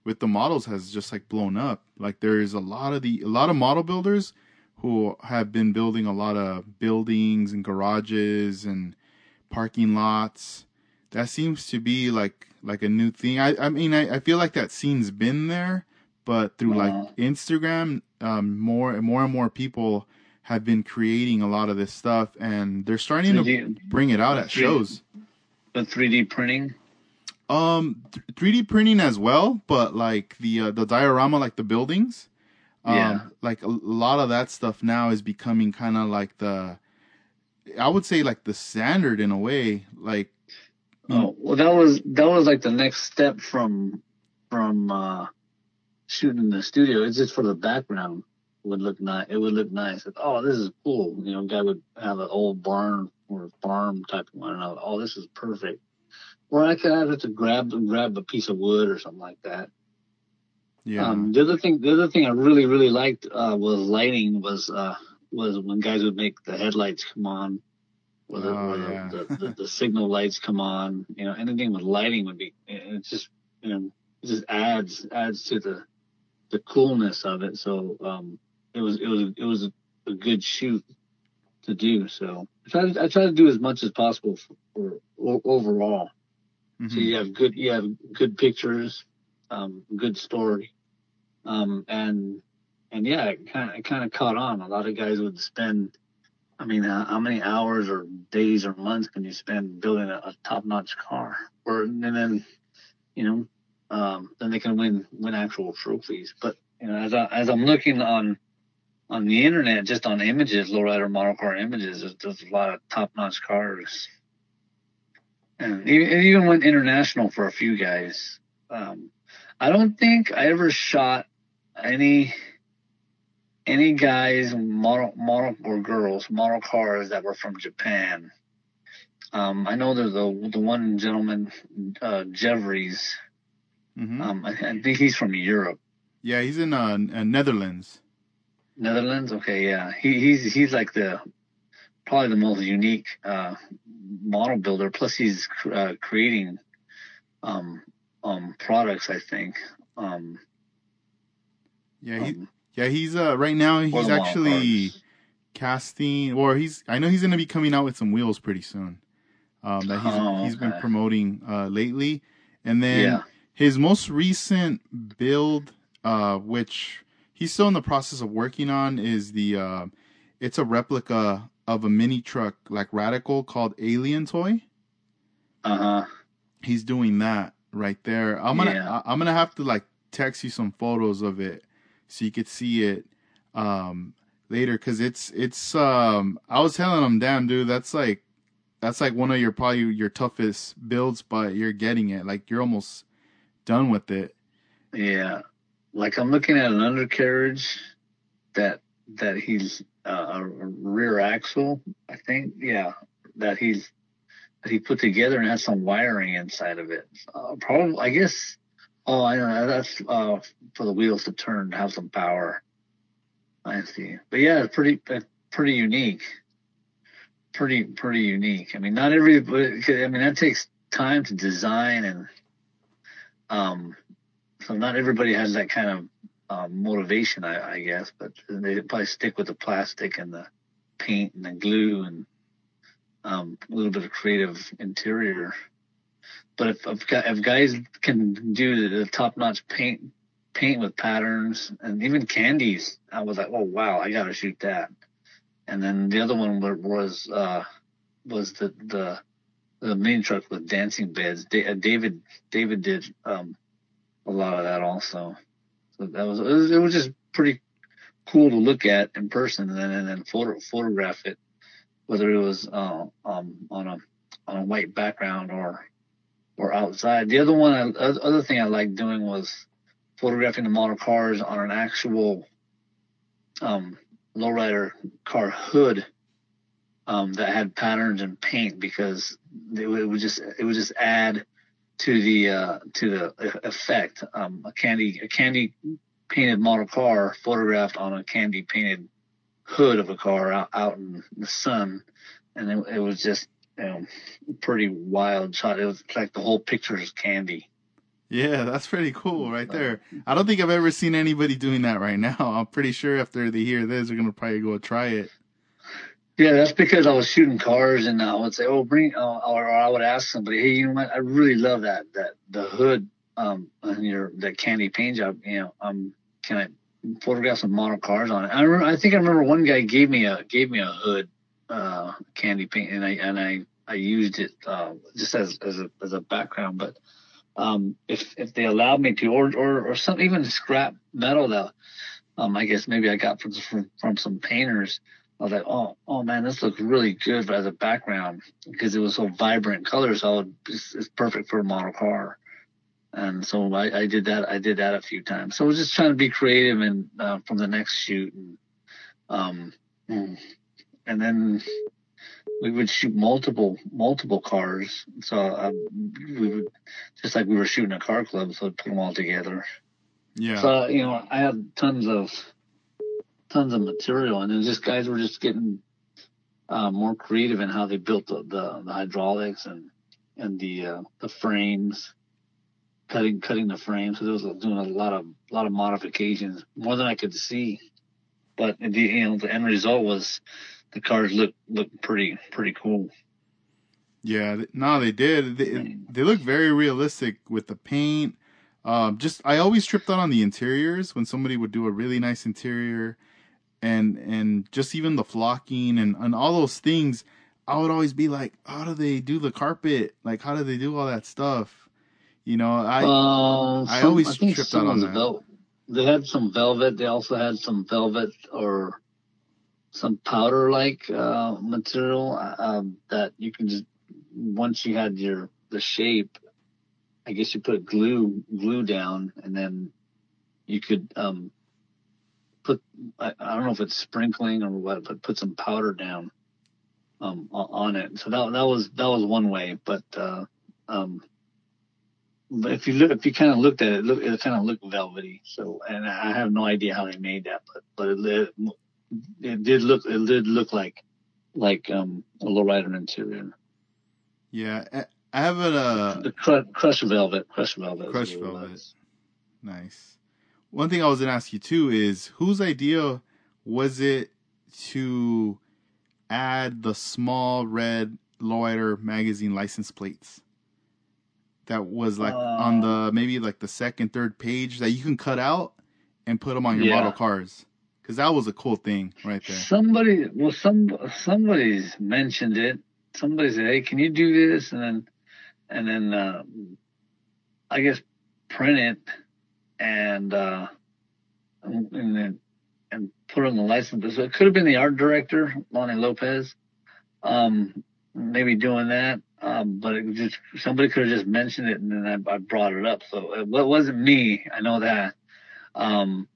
with the models has just like blown up. Like there is a lot of the a lot of model builders who have been building a lot of buildings and garages and parking lots. That seems to be like like a new thing. I I mean I, I feel like that scene's been there, but through like Uh, Instagram, um, more and more and more people have been creating a lot of this stuff, and they're starting to three D, bring it out the at three, shows. the three D printing. Um, th- three D printing as well, but like the uh, the diorama, like the buildings, Yeah. um, like a, a lot of that stuff now is becoming kind of like the, I would say like the standard in a way. Like, I mean, Oh, well, that was that was like the next step from from uh, shooting in the studio. It's just for the background would look nice. It would look nice. Like, oh, this is cool. You know, guy would have an old barn or farm type of one. And I was, oh, this is perfect. Or I could have to grab grab a piece of wood or something like that. yeah, Um, the other thing, the other thing I really really liked uh, was lighting. Was uh, was when guys would make the headlights come on, or the oh or the, yeah, the, the, the signal lights come on. You know, anything with lighting would be. It just you know it just adds adds to the the coolness of it. So um, it was it was it was a, a good shoot to do. So I try to I try to do as much as possible for, for o- overall. So hmm you have good you have good pictures, um, good story, um, and and yeah, it kind of it kind of caught on. A lot of guys would spend. I mean, uh, how many hours or days or months can you spend building a, a top-notch car? Or and then you know, um, then they can win win actual trophies. But you know, as I as I'm looking on on the internet, just on images, lowrider model car images, there's, there's a lot of top-notch cars, and even, it even went international for a few guys. Um, I don't think I ever shot any any guys model model or girls model cars that were from Japan. Um, I know there's the the one gentleman, uh, Jeffries. hmm Um, I, I think he's from Europe, yeah. He's in uh, N- uh, Netherlands. Netherlands. Okay, yeah, he he's he's like the probably the most unique uh, model builder. Plus, he's uh, creating um, um, products. I think um, Yeah, he um, yeah he's uh right now for he's the model actually cars. casting, or he's I know he's gonna be coming out with some wheels pretty soon. Um, that he's Oh, he's been okay. promoting uh, lately, and then Yeah. his most recent build, uh, which he's still in the process of working on, is the uh, it's a replica of a mini truck like Radical called Alien Toy. Uh huh. He's doing that right there. I'm gonna Yeah. I- I'm gonna have to like text you some photos of it so you could see it um, later because it's it's um I was telling him, damn dude, that's like that's like one of your probably your toughest builds, but you're getting it. Like you're almost done with it. Yeah. Like I'm looking at an undercarriage that that he's uh, a rear axle. I think. Yeah. That he's that he put together and has some wiring inside of it. Uh, probably. I guess. Oh, I know. That's uh, for the wheels to turn to have some power. I see. But yeah, it's pretty uh, pretty unique. Pretty pretty unique. I mean, not every. I mean, that takes time to design and um. So not everybody has that kind of um, motivation, I, I guess. But they probably stick with the plastic and the paint and the glue and um, a little bit of creative interior. But if if, if guys can do the top notch paint paint with patterns and even candies, I was like, oh wow, I gotta shoot that. And then the other one was uh, was the the the main truck with dancing beds. Da- David David did um, a lot of that also. So that was it, was it was just pretty cool to look at in person and then and then photo photograph it, whether it was uh, um on a on a white background or or outside. The other one, I, other thing I liked doing was photographing the model cars on an actual um lowrider car hood um that had patterns and paint because it would, it would just it would just add to the uh to the effect. Um a candy a candy painted model car photographed on a candy painted hood of a car out, out in the sun, and it, it was just you know pretty wild shot. It was like the whole picture is candy. Yeah, that's pretty cool right there. I don't think I've ever seen anybody doing that right now. I'm pretty sure after they hear this, they're gonna probably go try it. Yeah, that's because I was shooting cars, and I would say, "Oh, bring," uh, or, or I would ask somebody, "Hey, you know what? I really love that that the hood um on your that candy paint job. You know, um, can I photograph some model cars on it?" I remember, I think I remember one guy gave me a gave me a hood uh candy paint, and I and I I used it uh, just as as a as a background. But um, if if they allowed me to, or or or some even scrap metal that um I guess maybe I got from from, from some painters. I was like, oh, oh man, this looks really good as a background because it was so vibrant colors. So it, it's, it's perfect for a model car. And so I, I did that. I did that a few times. So I was just trying to be creative and uh, from the next shoot. And, um, and then we would shoot multiple multiple cars. So um, we would just like we were shooting a car club. So I'd put them all together. Yeah. So you know, I had tons of tons of material, and then just guys were just getting uh, more creative in how they built the, the, the hydraulics and and the uh, the frames, cutting cutting the frames. So there was doing a lot of a lot of modifications, more than I could see. But the you know the end result was the cars look look pretty pretty cool. Yeah, th- no, they did. They, they look very realistic with the paint. Um, just I always tripped out on the interiors when somebody would do a really nice interior, and and just even the flocking and and all those things. I would always be like, how do they do the carpet? Like, how do they do all that stuff? You know, I Uh, I some I always think tripped out some on was that. velvet. They had some velvet. They also had some velvet or some powder like uh, material um, that you can just once you had your the shape, I guess you put glue glue down, and then you could um, put I, I don't know if it's sprinkling or what, but put some powder down um, on it. So that that was that was one way, but uh, um, but if you look if you kind of looked at it, look it kind of looked velvety. So and I have no idea how they made that, but but it, it did look it did look like like um, a lowrider interior. Yeah, I I have a uh, The cr- crush velvet, crush velvet is crushed what it velvet. was. Nice. One thing I was gonna ask you too is whose idea was it to add the small red Lowrider magazine license plates that was like on Uh, the maybe like the second, third page that you can cut out and put them on your model yeah. cars? Because that was a cool thing right there. Somebody, well, some somebody's mentioned it. Somebody said, "Hey, can you do this?" And then, and then, uh, I guess print it and uh, and then and put it on the license. So it could have been the art director, Lonnie Lopez. Um, maybe doing that. Um, but it was just somebody could have just mentioned it, and then I, I brought it up. So it wasn't me. I know that. Um,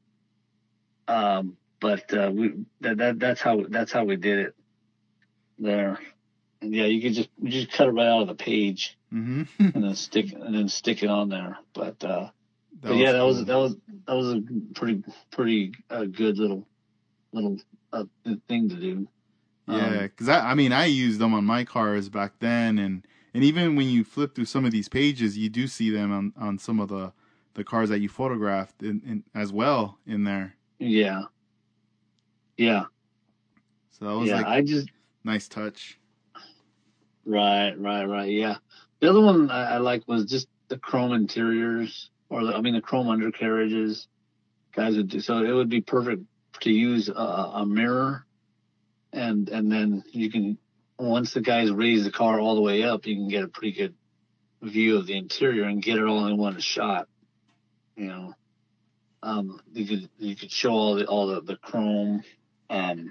um, but uh, we that, that that's how that's how we did it there. And yeah, you could just you just cut it right out of the page Mm-hmm. and then stick and then stick it on there. But uh, That but was yeah, that was cool. that was that was a pretty pretty uh, good little little uh, thing to do. Yeah, Um, because I, I mean, I used them on my cars back then, and and even when you flip through some of these pages, you do see them on, on some of the the cars that you photographed in, in as well in there. yeah, yeah, So that was yeah. like I just nice touch. right, right, right. Yeah. The other one I, I like was just the chrome interiors, or the, I mean the chrome undercarriages. Guys would do so. It would be perfect to use a, a mirror, and and then you can once the guys raise the car all the way up, you can get a pretty good view of the interior and get it all in one shot. You know, um, you could you could show all the all the the chrome, um,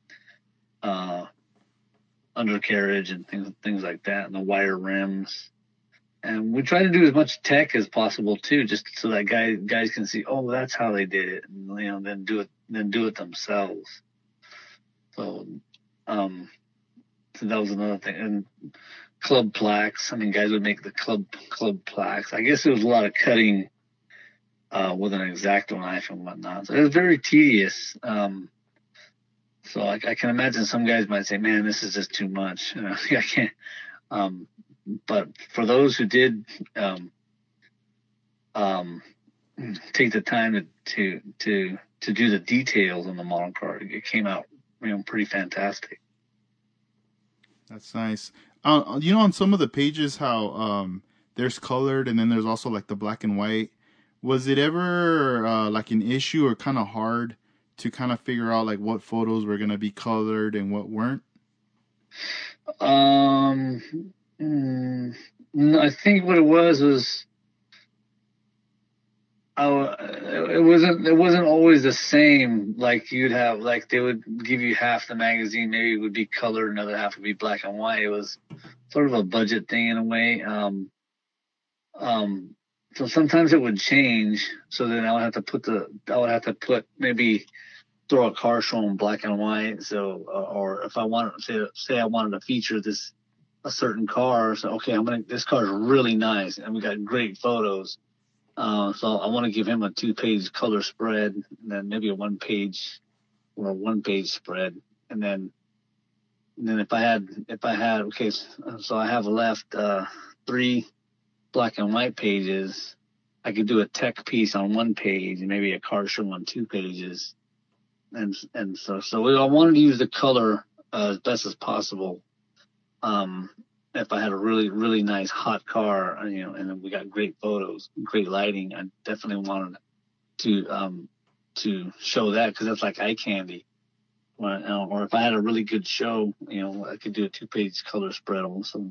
uh, undercarriage and things things like that, and the wire rims. And we try to do as much tech as possible too, just so that guys guys can see, oh, that's how they did it, and you know, then do it then do it themselves. So, um, so that was another thing. And club plaques. I mean, guys would make the club club plaques. I guess there was a lot of cutting uh, with an X-Acto knife and whatnot. So it was very tedious. Um, so I, I can imagine some guys might say, "Man, this is just too much." You know, I can't. Um, but for those who did um, um, take the time to, to, to, to do the details on the model car. It came out, you know, pretty fantastic. That's nice. Uh, you know, on some of the pages, how um, there's colored and then there's also like the black and white. Was it ever uh, like an issue or kind of hard to kind of figure out like what photos were gonna be colored and what weren't? Um, mm, I think what it was was, oh, it wasn't it wasn't always the same. Like you'd have like they would give you half the magazine, maybe it would be colored, another half would be black and white. It was sort of a budget thing in a way. Um, um, so sometimes it would change. So then I would have to put the I would have to put maybe throw a car show in black and white. So uh, or if I wanted say say I wanted to feature this a certain car, so okay, I'm gonna this car is really nice and we got great photos. Uh, so I want to give him a two-page color spread, and then maybe a one-page or a one-page spread, and then and then if I had if I had okay, so, so I have left uh, three black and white pages. I could do a tech piece on one page and maybe a car show on two pages, and and so so I wanted to use the color uh, as best as possible. Um, if I had a really, really nice hot car, you know, and then we got great photos, great lighting, I definitely wanted to, um, to show that because that's like eye candy. Or, uh, or if I had a really good show, you know, I could do a two page color spread also.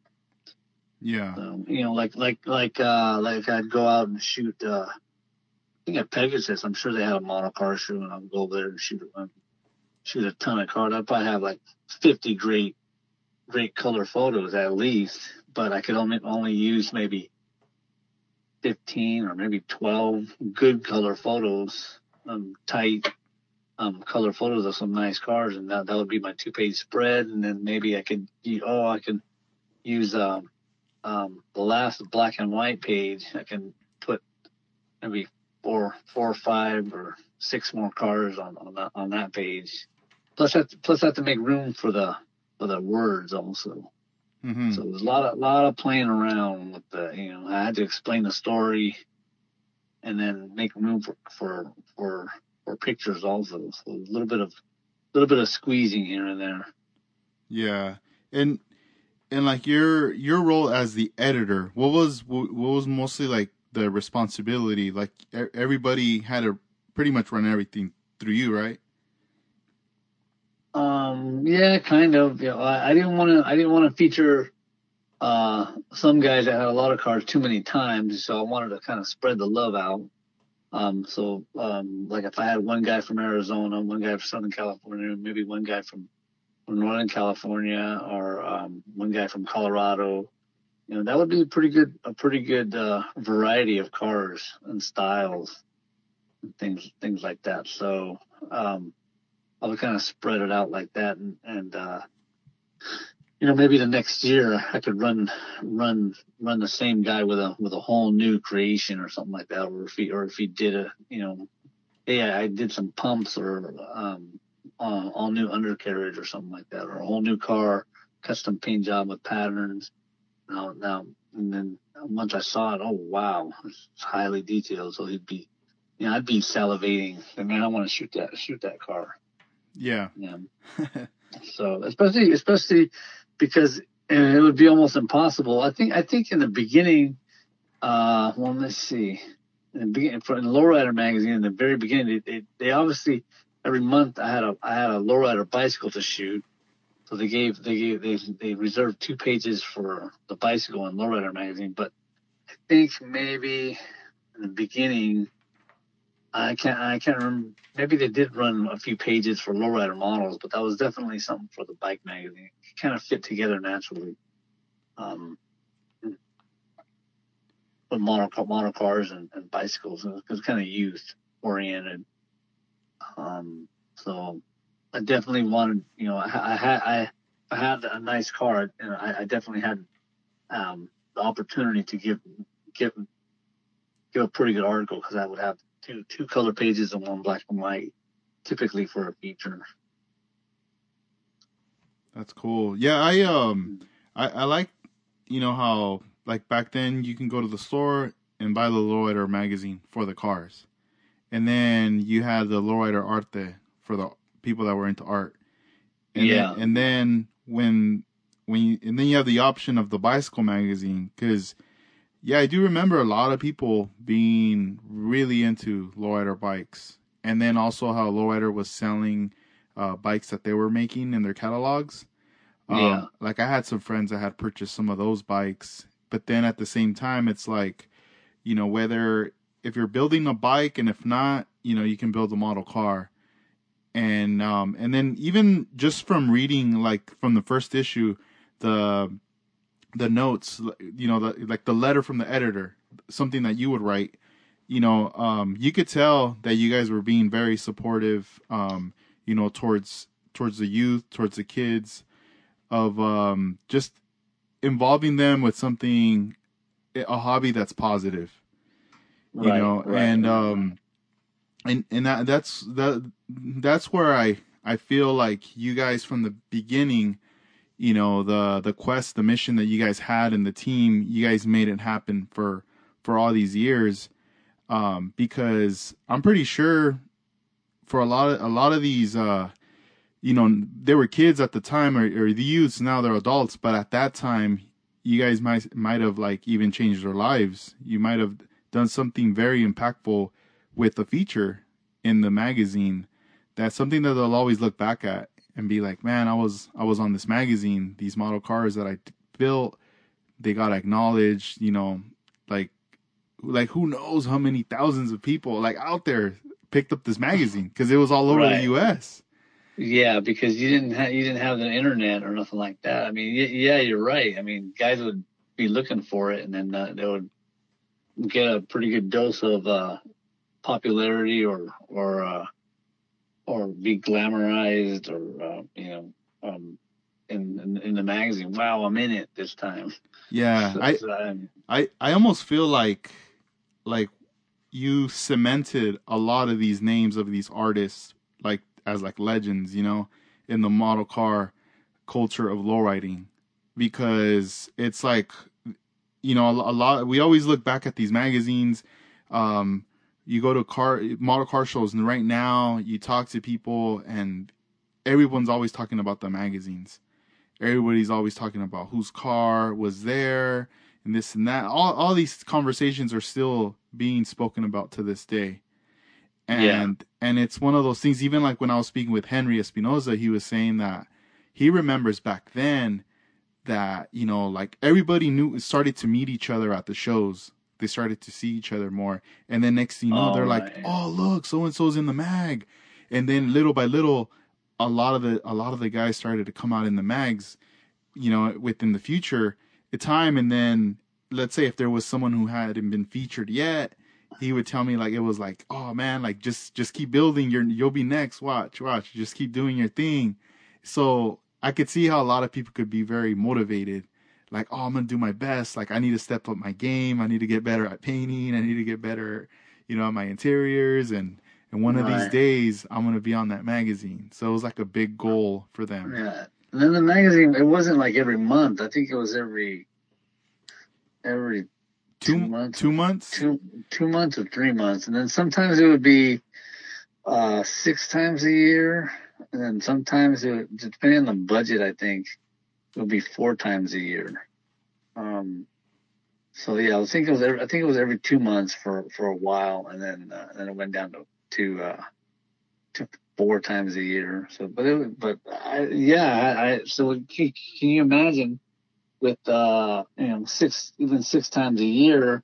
Yeah. Um, you know, like, like, like, uh, like I'd go out and shoot, uh, I think at Pegasus, I'm sure they had a model car show and I'd go over there and shoot, um, shoot a ton of cars. I'd probably have like fifty great great color photos at least, but I could only only use maybe fifteen or maybe twelve good color photos, um, tight um, color photos of some nice cars, and that that would be my two page spread. And then maybe I could oh I could use um, um, the last black and white page. I can put maybe four four or five or six more cars on on that on that page. Plus, I have to, plus I have to make room for the for the words also. Mm-hmm. So there's a lot of lot of playing around with the, you know, I had to explain the story and then make room for for for, for pictures also. So a little bit of little bit of squeezing here and there. Yeah. And and like your your role as the editor, what was what was mostly like the responsibility? Like e- everybody had to pretty much run everything through you, right? Um, yeah, kind of. You know, I, I didn't want to I didn't want to feature uh some guys that had a lot of cars too many times, so I wanted to kind of spread the love out. Um, so um, like if I had one guy from Arizona, one guy from Southern California, maybe one guy from from Northern California, or um, one guy from Colorado. You know, that would be a pretty good, a pretty good uh, variety of cars and styles and things, things like that. So um, I would kind of spread it out like that, and, and uh, you know, maybe the next year I could run, run, run the same guy with a with a whole new creation or something like that, or if he or if he did a, you know, hey, I did some pumps or um, uh, all new undercarriage or something like that, or a whole new car, custom paint job with patterns. Now, now, and then once I saw it, oh wow, it's highly detailed. So he'd be, you know, I'd be salivating. I mean, I want to shoot that, shoot that car. Yeah. Yeah. So especially, especially because and it would be almost impossible. I think, I think in the beginning, uh, well, let's see. In the beginning, for in Lowrider magazine, in the very beginning, they, they, they obviously every month I had a I had a lowrider bicycle to shoot, so they gave they gave they they reserved two pages for the bicycle in Lowrider magazine. But I think maybe in the beginning, I can't I can't remember. Maybe they did run a few pages for lowrider models, but that was definitely something for the bike magazine. It kind of fit together naturally. Um, with model model cars and, and bicycles. It was, it was kind of youth oriented. Um, so I definitely wanted, you know, I, I had I, I had a nice car, and I, I definitely had um, the opportunity to give give give a pretty good article because I would have two two color pages and one black and white, typically for a feature. That's cool. Yeah, I um I, I like you know how like back then you can go to the store and buy the Lowrider magazine for the cars. And then you had the Lowrider Arte for the people that were into art. And yeah. Then, and then when when you, and then you have the option of the bicycle magazine, because yeah, I do remember a lot of people being really into Lowrider bikes, and then also how Lowrider was selling uh, bikes that they were making in their catalogs. Um, Yeah. Like I had some friends that had purchased some of those bikes, but then at the same time, it's like, you know, whether if you're building a bike, and if not, you know, you can build a model car. And um, and then even just from reading, like from the first issue, the the notes, you know, the, like the letter from the editor, something that you would write, you know, um, you could tell that you guys were being very supportive, um, you know, towards towards the youth, towards the kids, of um, just involving them with something, a hobby that's positive, you Right. know, Right. and um, and and that that's that that's where I I feel like you guys from the beginning, you know, the the quest, the mission that you guys had in the team, you guys made it happen for for all these years. Um, because I'm pretty sure for a lot of a lot of these, uh, you know, they were kids at the time, or, or the youths, now they're adults, but at that time, you guys might might have like even changed their lives. You might have done something very impactful with a feature in the magazine. That's something that they'll always look back at and be like, man, I was I was on this magazine. These model cars that I built, they got acknowledged. You know, like like who knows how many thousands of people like out there picked up this magazine because it was all over the Right. U S. Yeah, because you didn't have you didn't have the internet or nothing like that. I mean, y- yeah, you're right. I mean, guys would be looking for it, and then uh, they would get a pretty good dose of uh, popularity, or or uh, or be glamorized, or uh, you know, um, in, in in the magazine. Wow, I'm in it this time. Yeah, So, I so, um, I I almost feel like like you cemented a lot of these names of these artists like as like legends, you know, in the model car culture of lowriding, because it's like, you know, a, a lot. We always look back at these magazines. Um, you go to car model car shows, and right now you talk to people, and everyone's always talking about the magazines. Everybody's always talking about whose car was there and this and that. All all these conversations are still being spoken about to this day. yeah. And and it's one of those things, even like when I was speaking with Henry Espinoza, he was saying that he remembers back then that, you know, like everybody knew, started to meet each other at the shows. They started to see each other more. And then next thing you know, All they're like, right. "Oh, look, so and so's in the mag." And then little by little, a lot of the a lot of the guys started to come out in the mags, you know, within the future time. And then let's say if there was someone who hadn't been featured yet, he would tell me like it was like, "Oh man, like just just keep building, your you'll be next. Watch, watch, just keep doing your thing." So I could see how a lot of people could be very motivated, like, "Oh, I'm gonna do my best. Like I need to step up my game. I need to get better at painting. I need to get better, you know, at my interiors, and and one of these Right. days I'm gonna be on that magazine." So it was like a big goal for them. Yeah. And then the magazine, it wasn't like every month. I think it was every every two Two months, two months. two two months or three months, and then sometimes it would be uh, six times a year, and then sometimes it would, depending on the budget, I think it would be four times a year. Um, so yeah, I was thinking it was every, I think it was every two months for, for a while, and then uh, then it went down to to, uh, to four times a year. So, but it, but I, yeah, I, I so can, can you imagine with uh you know six even six times a year,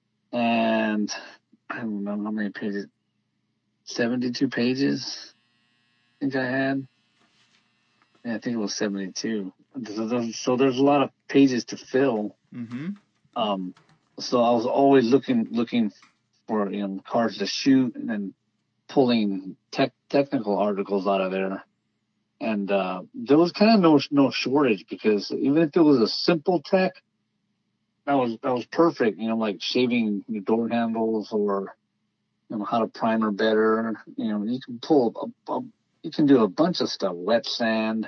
and I don't know how many pages, seventy-two pages I think I had. Yeah, I think it was seventy-two. So there's, so there's a lot of pages to fill. Mm-hmm. Um, so I was always looking looking for you know cars to shoot, and then pulling tech technical articles out of there. And uh, there was kind of no no shortage, because even if it was a simple tech, that was that was perfect. You know, like shaving your door handles, or you know how to primer better. You know, you can pull a, a you can do a bunch of stuff. Wet sand.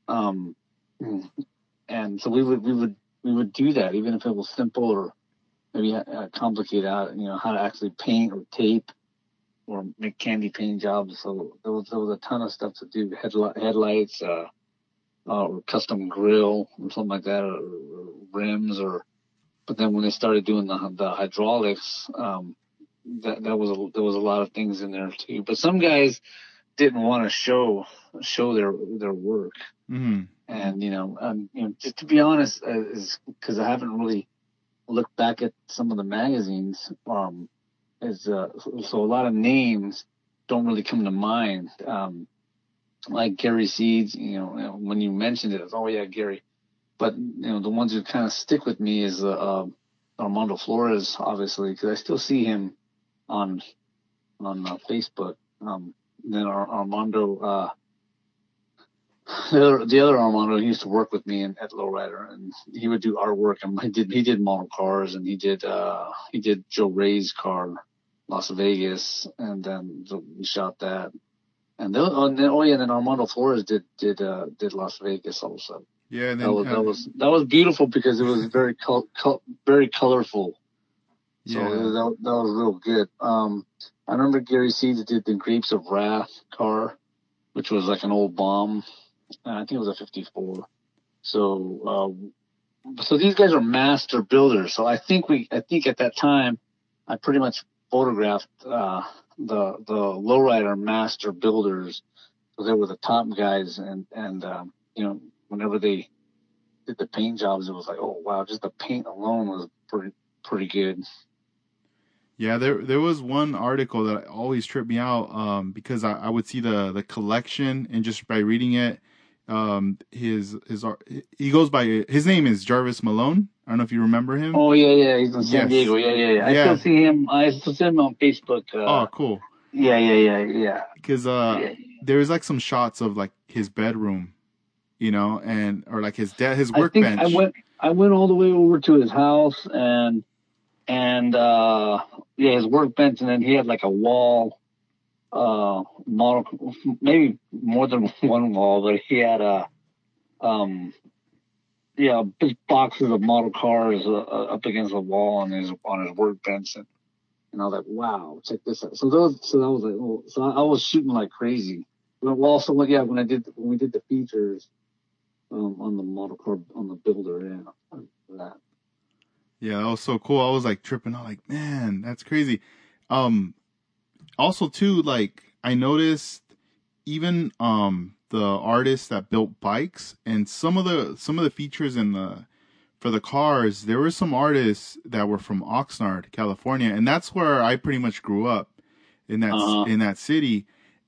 Um, and so we would we would we would do that, even if it was simple, or maybe uh, complicate out, you know, how to actually paint or tape or make candy paint jobs. So there was there was a ton of stuff to do. Headlight, headlights, uh, uh, or custom grill or something like that, or, or rims, or. But then when they started doing the the hydraulics, um, that that was a, there was a lot of things in there too. But some guys didn't want to show show their their work. Mm-hmm. And, you know, um, you know, just to be honest, uh, is because I haven't really looked back at some of the magazines. Um, is uh, so, so a lot of names don't really come to mind. Um, like Gary Seeds, you know, you know, when you mentioned it, it's, oh yeah, Gary. But you know, the ones who kind of stick with me is uh, uh, Armando Flores, obviously, because I still see him on on uh, Facebook. Um, then Ar- Armando. Uh, The other, the other Armando, he used to work with me in, at Lowrider, and he would do artwork. And he did he did model cars, and he did uh, he did Joe Ray's car, Las Vegas, and then the, we shot that. And then, oh, and then, oh yeah, and then Armando Flores did did uh, did Las Vegas also. Yeah, and That then was uh, that was that was beautiful because it was very col- col- very colorful. So yeah. it was, that, that was real good. Um, I remember Gary Seeds did the Grapes of Wrath car, which was like an old bomb. I think it was a fifty-four. So, uh, so these guys are master builders. So I think we, I think at that time, I pretty much photographed uh, the the lowrider master builders. So they were the top guys, and and um, you know, whenever they did the paint jobs, it was like, oh wow, just the paint alone was pretty pretty good. Yeah, there there was one article that always tripped me out um, because I, I would see the the collection and just by reading it, um, his his ar- he goes by his name is Jarvis Malone. I don't know if you remember him. Oh yeah, yeah, he's in San Diego. Yes. Yeah, yeah, yeah. I still Yeah. see him. I still see him on Facebook. Oh, Uh, cool. yeah, yeah, yeah, yeah. Because uh, Yeah. there's like some shots of like his bedroom, you know, and or like his dad his I think I workbench. went I went all the way over to his house and and uh yeah, his workbench, and then he had like a wall uh model, maybe more than one wall, but he had a um yeah, big boxes of model cars uh, up against the wall on his on his workbench, and, and I was like, wow, check this out. So those so I was like, oh, so I, I was shooting like crazy. But also, yeah, when I did when we did the features um, on the model car on the builder, yeah, that. Yeah, that was so cool. I was like tripping out, like, man, that's crazy. Um, also too, like I noticed even um the artists that built bikes and some of the some of the features in the for the cars, there were some artists that were from Oxnard, California, and that's where I pretty much grew up in that Uh-huh. in that city.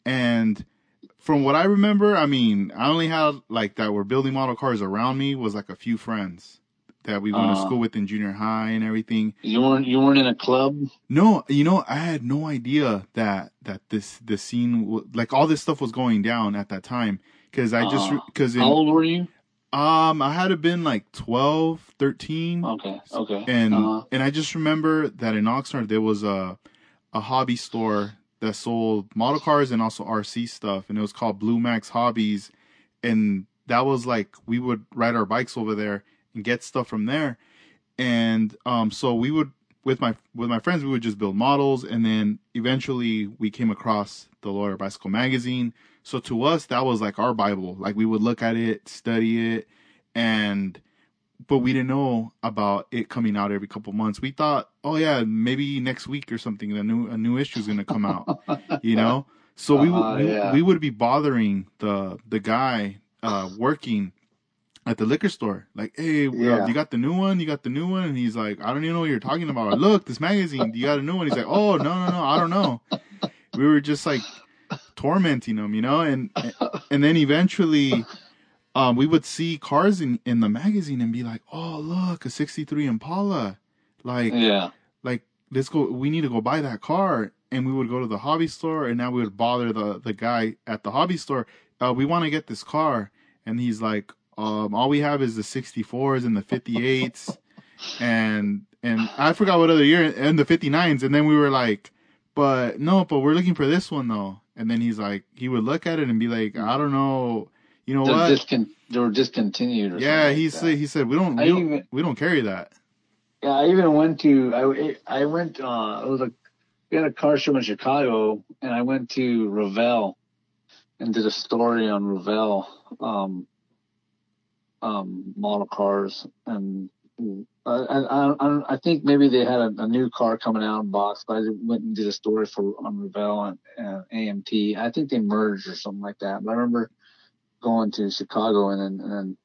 And from what I remember, I mean, I only had like that were building model cars around me was like a few friends that we went to Uh, school with in junior high and everything. you weren't you weren't in a club? No, you know, I had no idea that that this the scene w- like all this stuff was going down at that time because I just Uh, because how in old were you? um I had to been like twelve, thirteen, Okay, okay. and Uh, and I just remember that in Oxnard there was a a hobby store that sold model cars and also R C stuff, and it was called Blue Max Hobbies, and that was like we would ride our bikes over there and get stuff from there, and um so we would with my with my friends we would just build models, and then eventually we came across the Lawyer Bicycle magazine. So to us that was like our Bible. Like we would look at it, study it, and but we didn't know about it coming out every couple months. We thought, oh yeah, maybe next week or something, a new a new issue is gonna come out, you know. So we uh, we yeah. we would be bothering the the guy uh, working at the liquor store, like, hey, Yeah. uh, you got the new one? You got the new one? And he's like, I don't even know what you're talking about. Look, this magazine, you got a new one? He's like, oh no no no, I don't know. We were just like tormenting him, you know, and and then eventually. Um, we would see cars in, in the magazine and be like, oh, look, a sixty-three Impala. Like, Yeah. like, let's go, we need to go buy that car. And we would go to the hobby store, and now we would bother the, the guy at the hobby store. Uh, we want to get this car. And he's like, um, all we have is the sixty-fours and the fifty-eights. and, and I forgot what other year, and the fifty-nines. And then we were like, but no, but we're looking for this one though. And then he's like, he would look at it and be like, I don't know. You know They're what? Discon- they were discontinued or Yeah, something he like said that. he said we don't I we don't, even we don't carry that. Yeah, I even went to I I went uh it was a we had a car show in Chicago, and I went to Revell and did a story on Revell um um model cars, and I I I, I think maybe they had a, a new car coming out in box, but I went and did a story for on Revell and, and A M T. I think they merged or something like that. But I remember going to Chicago, and then and then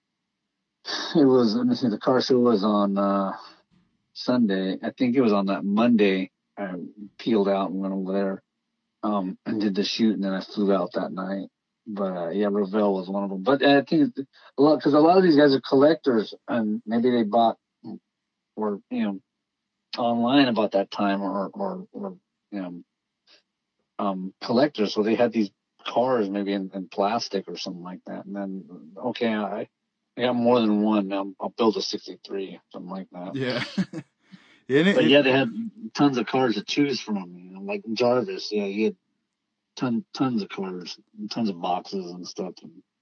it was, let me see, the car show was on uh Sunday. I think it was on that Monday. I peeled out and went over there um, and did the shoot, and then I flew out that night. But uh, yeah, Revell was one of them. But I think a lot, because a lot of these guys are collectors, and maybe they bought or you know online about that time, or or, or you know um, collectors. So they had these cars maybe in, in plastic or something like that. And then okay, I I got more than one. I'll, I'll build a sixty-three, something like that. Yeah. And it, But it, yeah, they had tons of cars to choose from. You know, like Jarvis, yeah, he had ton, tons of cars, tons of boxes and stuff.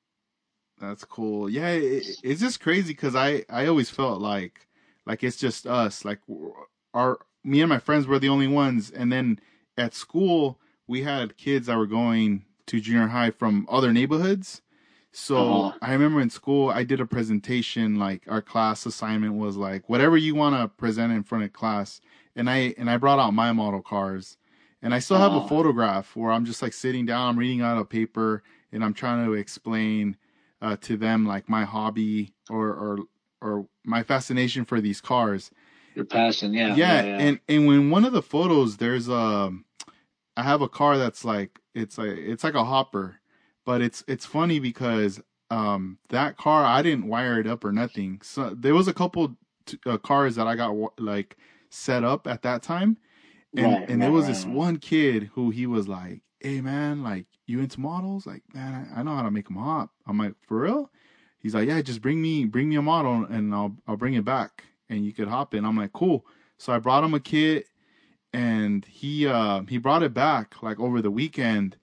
that's cool. Yeah, it, it's just crazy because I I always felt like like it's just us. Like our me and my friends were the only ones, and then at school we had kids that were going to junior high from other neighborhoods. So Uh-huh. I remember in school I did a presentation. Like our class assignment was like whatever you want to present in front of class, and I and I brought out my model cars, and I still have a Uh-huh. photograph where I'm just like sitting down, I'm reading out a paper, and I'm trying to explain uh, to them like my hobby or or or my fascination for these cars. Your passion, yeah, yeah, Yeah, yeah. and and when one of the photos there's a I have a car that's like it's like it's like a hopper, but it's it's funny because um that car I didn't wire it up or nothing. So there was a couple t- uh, cars that I got wa- like set up at that time, and Right, and there right, was right, this right. one kid who he was like, "Hey man, like you into models? Like man, I, I know how to make them hop." I'm like, "For real?" He's like, "Yeah, just bring me bring me a model and I'll I'll bring it back and you could hop it." I'm like, "Cool." So I brought him a kit, and he uh he brought it back like over the weekend,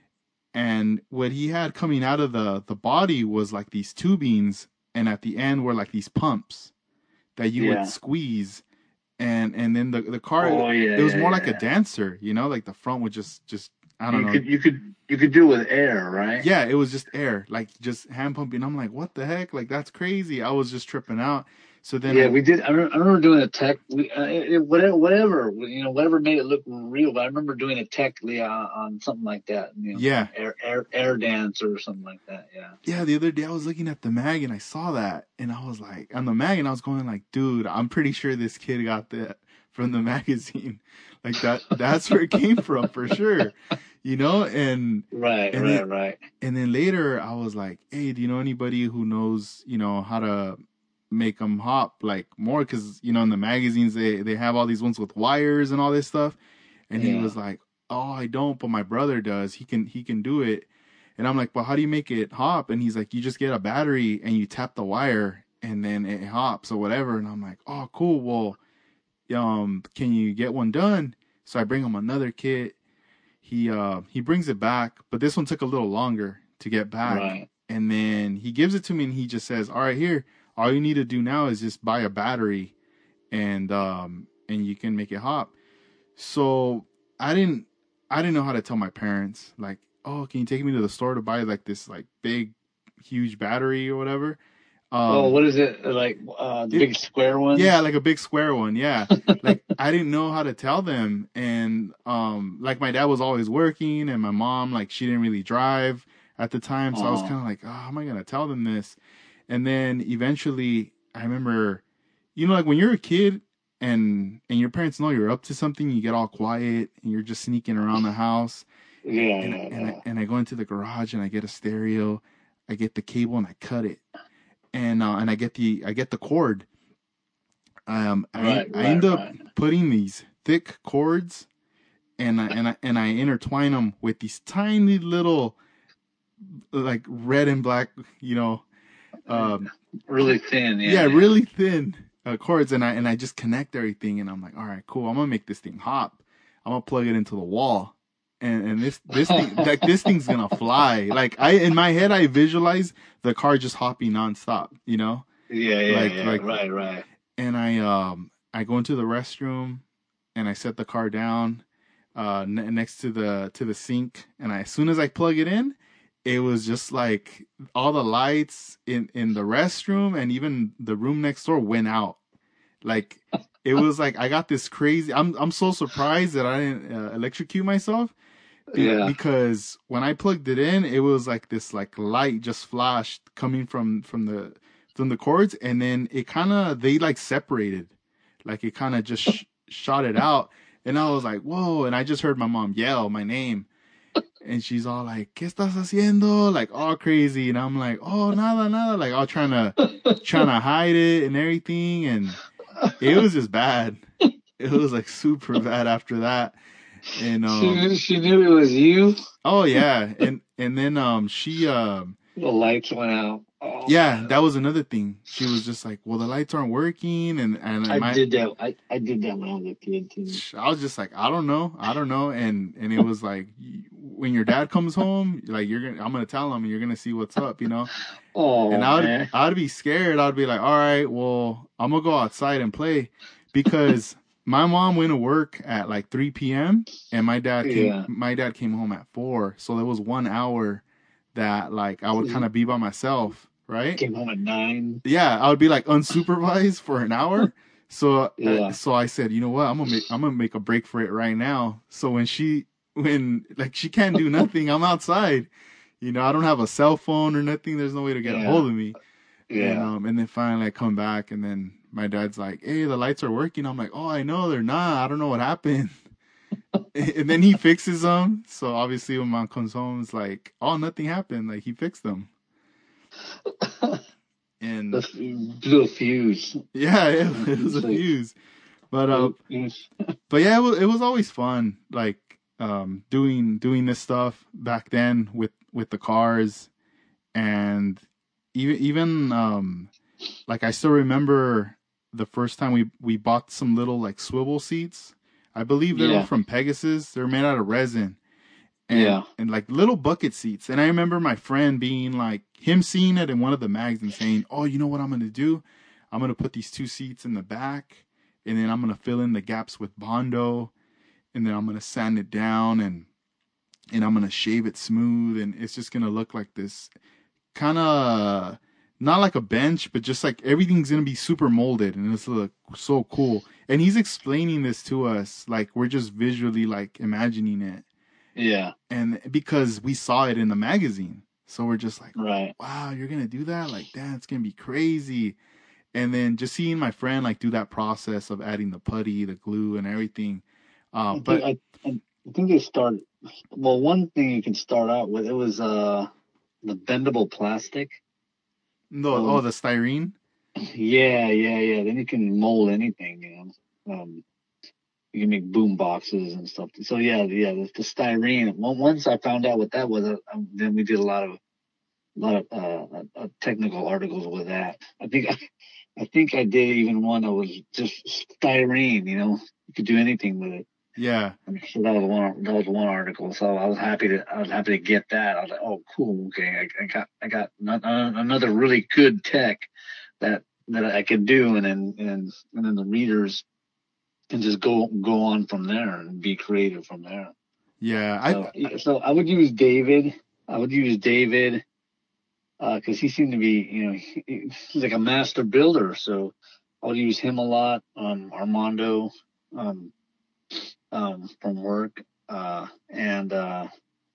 and what he had coming out of the the body was like these tubings, and at the end were like these pumps that you would Yeah. squeeze, and and then the the car, Oh yeah, it was yeah, more like yeah, a yeah. dancer, you know, like the front would just just I don't You know. could, you could, you could do it with air, right? Yeah, it was just air, like just hand pumping. I'm like, what the heck? Like that's crazy. I was just tripping out. So then Yeah, I we did. I remember, I remember doing a tech, we, uh, it, it- whatever, whatever, you know, whatever made it look real. But I remember doing a tech uh, on something like that, you know, yeah. some air, air, air dance or something like that. Yeah. Yeah, the other day I was looking at the mag and I saw that, and I was like, on the mag, and I was going like, dude, I'm pretty sure this kid got that from the magazine. Like that that's where it came from for sure. You know, and Right, and then right, right. and then later I was like, hey, do you know anybody who knows, you know, how to make them hop like more? Because you know, in the magazines they they have all these ones with wires and all this stuff. And he Yeah. was like, oh, I don't, but my brother does. He can he can do it. And I'm like, well, how do you make it hop? And he's like, you just get a battery and you tap the wire and then it hops or whatever. And I'm like, oh, cool. Well, um, can you get one done? So I bring him another kit. He uh he brings it back, but this one took a little longer to get back. Right. And then he gives it to me and he just says, all right, here, all you need to do now is just buy a battery and um and you can make it hop. So I didn't I didn't know how to tell my parents like, oh, can you take me to the store to buy like this like big huge battery or whatever? Oh, Um what is it? Like, uh, the it big square yeah, ones? like a big square one, yeah. Like I didn't know how to tell them, and um like my dad was always working and my mom like she didn't really drive at the time, so I was Uh-huh. kind of like, oh, how am I going to tell them this? And then eventually I remember, you know, like when you're a kid and and your parents know you're up to something, you get all quiet and you're just sneaking around the house. And Yeah, and, yeah, and I yeah. and I go into the garage and I get a stereo, I get the cable and I cut it, and uh, and I get the I get the cord. Um, I Right, I right, end up right. putting these thick cords and I, and I and I intertwine them with these tiny little like red and black, you know, um, Really thin, yeah, yeah, yeah. really thin uh, cords, and I and I just connect everything, and I'm like, all right, cool. I'm gonna make this thing hop. I'm gonna plug it into the wall, and and this this thing like this thing's gonna fly. Like I in my head, I visualize the car just hopping nonstop, you know, Yeah, yeah, like yeah. like, Right, right. and I um I go into the restroom and I set the car down uh, n- next to the to the sink, and I, as soon as I plug it in, it was just like all the lights in in the restroom and even the room next door went out. Like it was like I got this crazy. I'm I'm so surprised that I didn't uh, electrocute myself be- Yeah. because when I plugged it in, it was like this like light just flashed coming from from the from the cords, and then it kind of they like separated, like it kind of just sh- shot it out, and I was like, whoa! And I just heard my mom yell my name, and she's all like, ¿Qué estás haciendo? Like all crazy, and I'm like, oh nada nada, like all trying to trying to hide it and everything, and it was just bad. It was like super bad after that. And um She she knew it was you. oh yeah, and and then um she um The lights went out. Oh yeah, man. that was another thing. She was just like, well, the lights aren't working, and and I my did that. I, I did that when I was a kid too. I was just like, I don't know, I don't know, and and it was like, when your dad comes home, like you're gonna, I'm gonna tell him, and you're gonna see what's up, you know. And Oh I would man. I'd be scared. I'd be like, all right, well, I'm gonna go outside and play, because my mom went to work at like three p.m. and my dad came Yeah. my dad came home at four, so there was one hour that like I would kind of be by myself, right? Came home at nine. Yeah, I would be like unsupervised for an hour. So uh, Yeah. so I said, you know what? I'm gonna make I'm gonna make a break for it right now. So when she when like she can't do nothing, I'm outside. You know, I don't have a cell phone or nothing. There's no way to get a Yeah. hold of me. And Yeah. um and then finally I come back, and then my dad's like, "Hey, the lights are working." I'm like, "Oh, I know they're not. I don't know what happened." And then he fixes them. So obviously when mom comes home, it's like, "Oh, nothing happened. Like he fixed them." And The f- blew a fuse. yeah, it, it was a It's like, fuse. But uh, yes. but yeah, it was, it was always fun. Like um, doing doing this stuff back then with with the cars, and even even um, like I still remember the first time we we bought some little like swivel seats. I believe they were Yeah. from Pegasus. They're made out of resin, and Yeah. and like little bucket seats. And I remember my friend being like, him seeing it in one of the mags and saying, "Oh, you know what I'm gonna do? I'm gonna put these two seats in the back, and then I'm gonna fill in the gaps with Bondo, and then I'm gonna sand it down, and and I'm gonna shave it smooth, and it's just gonna look like this kind of, not like a bench, but just like everything's gonna be super molded, and it's look so cool." And he's explaining this to us like we're just visually like imagining it, Yeah. and because we saw it in the magazine, so we're just like, Right. wow, you're gonna do that? Like, damn, it's gonna be crazy. And then just seeing my friend like do that process of adding the putty, the glue, and everything. I Uh, think but I, I think they start. Well, one thing you can start out with, it was uh the bendable plastic. no, oh, Um. the styrene. Yeah. Yeah. Yeah. Then you can mold anything. You know. Um. You can make boom boxes and stuff. So yeah. Yeah. The, the styrene. Well, once I found out what that was, uh, um, then we did a lot of a lot of uh, uh, technical articles with that. I think I, I think I did even one that was just styrene. You know, you could do anything with it. Yeah, So that was one. That was one article. So I was happy to. I was happy to get that. I was like, oh, cool. Okay, I, I got. I got another really good tech that that I could do, and then and and then the readers can just go go on from there and be creative from there. yeah. I So yeah, so I would use David. I would use David because uh, he seemed to be, you know, he, he's like a master builder. So I would use him a lot. Um, Armando. Um, um, from work, uh, and uh,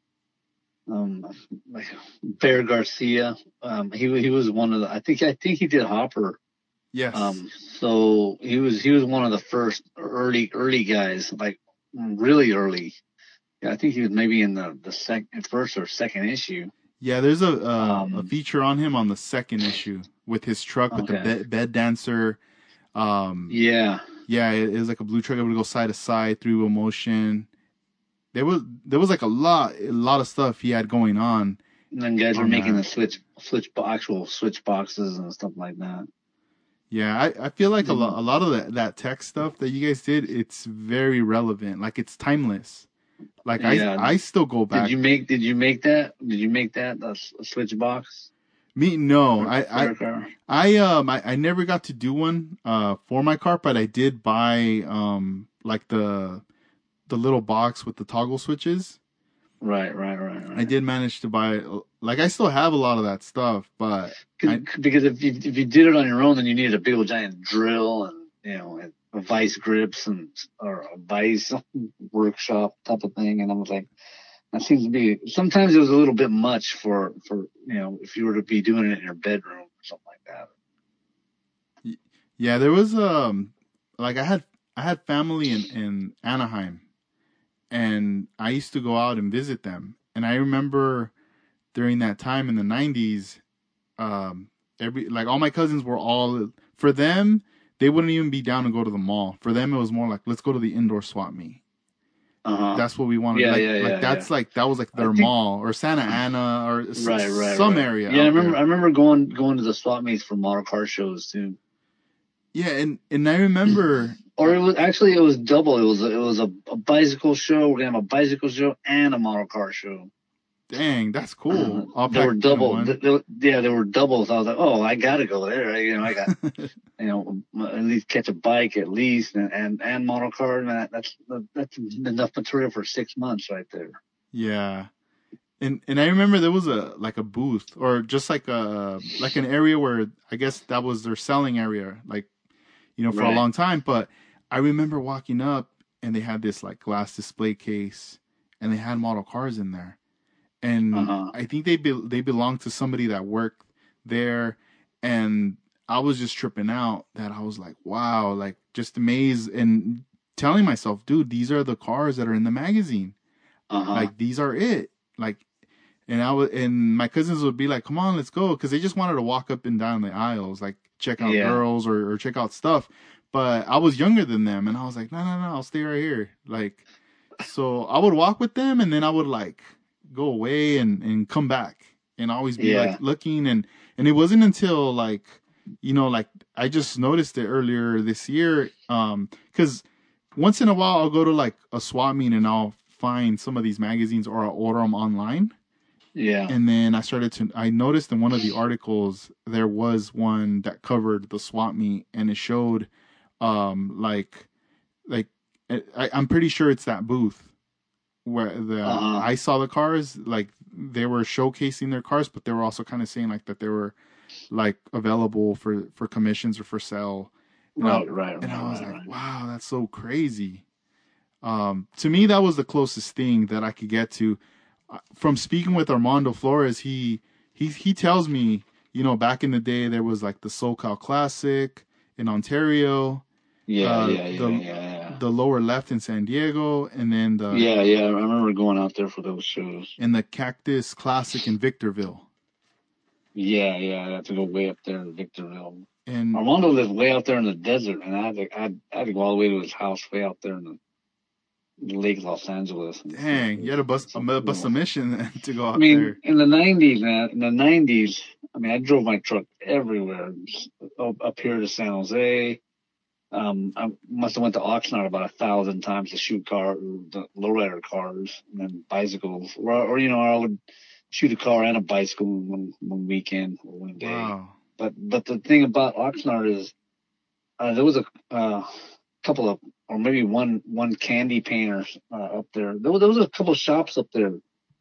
um, like Bear Garcia. Um, he he was one of the. I think I think he did Hopper. yes. Um, so he was he was one of the first early early guys, like really early. Yeah, I think he was maybe in the the second first or second issue. Yeah, there's a uh, a Um, feature on him on the second issue with his truck with the okay. bed, bed dancer. Um, Yeah. yeah, it, it was like a blue truck able to go side to side through emotion. There was there was like a lot a lot of stuff he had going on. And then guys were on making that. the switch switch bo- actual switch boxes and stuff like that. Yeah, I, I feel like a You lot know, a lot of that, that tech stuff that you guys did, it's very relevant. Like it's timeless. Like I yeah. I still go Did back. you make Did you make that? Did you make that a, s- a switch box? Me, no. For, I, for I, a car? I, um, I, I never got to do one, uh, for my car, but I did buy, um, like the, the little box with the toggle switches. Right, right, right, I right. did manage to buy, like, I still have a lot of that stuff, but I, Because if you if you did it on your own, then you needed a big old giant drill and you know and a vice grips and or a vice workshop type of thing. And I was like, that seems to be sometimes it was a little bit much for for you know if you were to be doing it in your bedroom or something like that. yeah, there was, um, like I had, I had family in, in Anaheim, and I used to go out and visit them. And I remember during that time in the nineties, um, every like all my cousins were all for them. They wouldn't even be down to go to the mall. For them, it was more like let's go to the indoor swap meet. Uh huh. That's what we wanted. Yeah, Like yeah, like yeah, yeah. that's like that was like I their think mall or Santa Ana or s- right, right, some right. area Yeah, I out remember. there. I remember going going to the swap meets for model car shows too. Yeah, and and I remember. Or it was actually it was double. It was a, it was a, a bicycle show. We're gonna have a bicycle show and a model car show. Dang, that's Uh, cool. All they were packed into double. one. They, they, yeah, they were doubles. So I was like, oh, I gotta go there. I, you know, I got you know at least catch a bike at least and and, and model car. Man, that's that's enough material for six months right there. Yeah. And and I remember there was a like a booth or just like a like an area where I guess that was their selling area, like you know, for a Right. long time. But I remember walking up and they had this like glass display case and they had model cars in there. Uh And huh. I think they be, they belonged to somebody that worked there. And I was just tripping out that I was like, wow, like just amazed and telling myself, dude, these are the cars that are in the magazine. Uh huh. Like these are it. Like and I would, and my cousins would be like, "Come on, let's go," because they just wanted to walk up and down the aisles, like check out Yeah. girls or, or check out stuff. But I was younger than them, and I was like, "No, no, no, I'll stay right here." Like, so I would walk with them, and then I would like go away and and come back, and always be like Yeah. looking, and and it wasn't until like, you know, like I just noticed it earlier this year, um, because once in a while I'll go to like a swap meet and I'll find some of these magazines or I'll order them online. Yeah. And then I started to, I noticed in one of the articles, there was one that covered the swap meet and it showed, um, like, like, I, I'm pretty sure it's that booth where Uh the, huh. I saw the cars, like, they were showcasing their cars, but they were also kind of saying like that they were like available for, for commissions or for sale. And I, Right. Right. and Right. I was Right. like, Right. wow, that's so crazy. Um, to me, that was the closest thing that I could get to. Uh, From speaking with Armando Flores, he he he tells me, you know, back in the day there was like the SoCal Classic in Ontario, Yeah. uh, Yeah. Yeah. the Yeah. Yeah. the lower left in San Diego, and then the Yeah. Yeah. I remember going out there for those shows. and the Cactus Classic in Victorville. Yeah. Yeah. I had to go way up there in Victorville. And Armando lived way out there in the desert, and I had to I had, I had to go all the way to his house way out there in the Lake Los Angeles and stuff. dang, It you was, had a bus it's a a, bus a mission to go I out mean, there. in the nineties, man, in the nineties, I mean, I drove my truck everywhere, up, up here to San Jose. Um, I must have went to Oxnard about a thousand times to shoot car, the lowrider cars, and then bicycles, or, or you know, I would shoot a car and a bicycle one one weekend or one day. Wow, But but the thing about Oxnard is uh, there was a uh, couple of, or maybe one one candy painter uh, up there. There was, there was a couple of shops up there,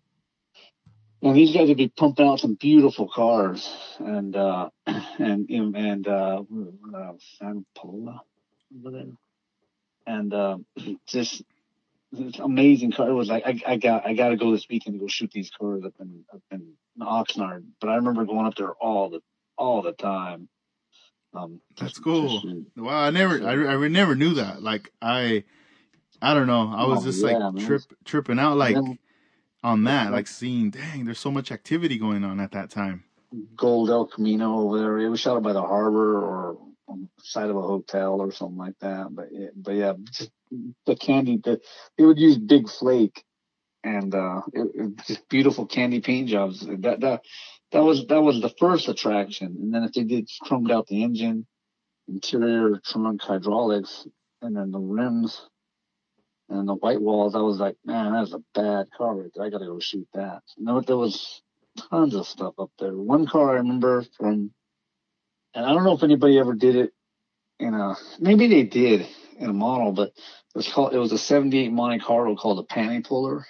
and these guys would be pumping out some beautiful cars, and uh, and and uh, uh, San Paula over there, and uh, just this amazing car. It was like I, I got I got to go this weekend to go shoot these cars up in up in Oxnard. But I remember going up there all the all the time. Um, just that's to cool. shoot. Wow, I never So, I, I never knew that. Like I I don't know. I was oh just like yeah, man. trip tripping out. And Like then on that, like like seeing, dang, there's so much activity going on at that time. Gold El Camino over there. It was shot by the harbor or on the side of a hotel or something like that. But yeah, but yeah, just the candy. The, they would use Big Flake and uh, it, it, just beautiful candy paint jobs. That that that was that was the first attraction. And then if they did chromed out the engine, interior, trunk, hydraulics, and then the rims and the white walls, I was like, man, that's a bad car right there. I gotta go shoot that. And there, there was tons of stuff up there. One car I remember from, and I don't know if anybody ever did it in a, maybe they did in a model, but it was called, it was a seventy-eight Monte Carlo called a panty puller.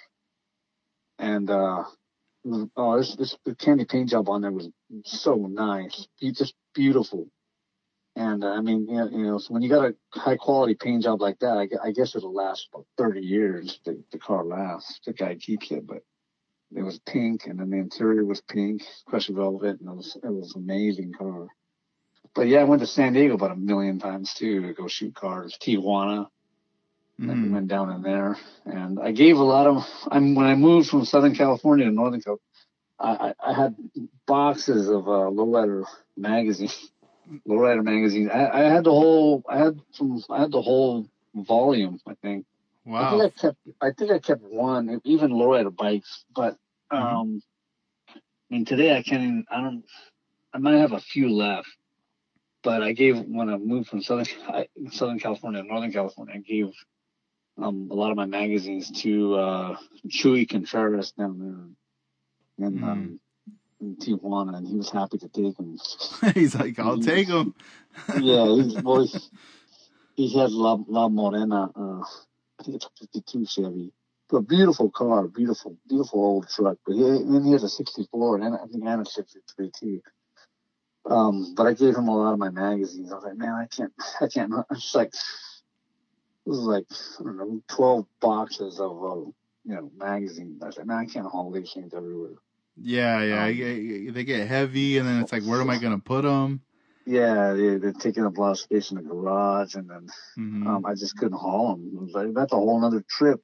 And, uh, oh, this, this, the candy paint job on there was so nice. Just beautiful. And, uh, I mean, you know, you know, so when you got a high quality paint job like that, I, I guess it'll last about thirty years. The, the car lasts. The guy keeps it, but it was pink, and then the interior was pink, crushed velvet, and it was, it was an amazing car. But yeah, I went to San Diego about a million times too to go shoot cars. Tijuana. Mm. And we went down in there, and I gave a lot of. I'm when I moved from Southern California to Northern California, I, I, I had boxes of uh, lowrider magazine, lowrider magazine. I, I had the whole. I had some. I had the whole volume. I think. Wow. I think I kept. I think I kept one, even lowrider bikes. But um, mm-hmm. I mean, today I can't. Even, I don't. I might have a few left. But I gave when I moved from Southern Southern California to Northern California, I gave um, a lot of my magazines to uh, Chuy Contreras down there in, mm. um, in Tijuana, and he was happy to take them. He's like, "I'll he, take them." Yeah, he's well, he, he had La, La Morena. Uh, I think it's a fifty-two Chevy. A beautiful car, beautiful, beautiful old truck. But he, and then he has a sixty-four, and I think and a sixty-three too. Um, but I gave him a lot of my magazines. I was like, man, I can't, I can't. It's like, it was like, I don't know, twelve boxes of, uh, you know, magazines. I was like, man, I can't haul these things everywhere. Yeah, yeah. Um, they get heavy, and then it's like, where am I going to put them? Yeah, they, they're taking up a lot of space in the garage, and then mm-hmm. um, I just couldn't haul them. It was like, that's a whole other trip.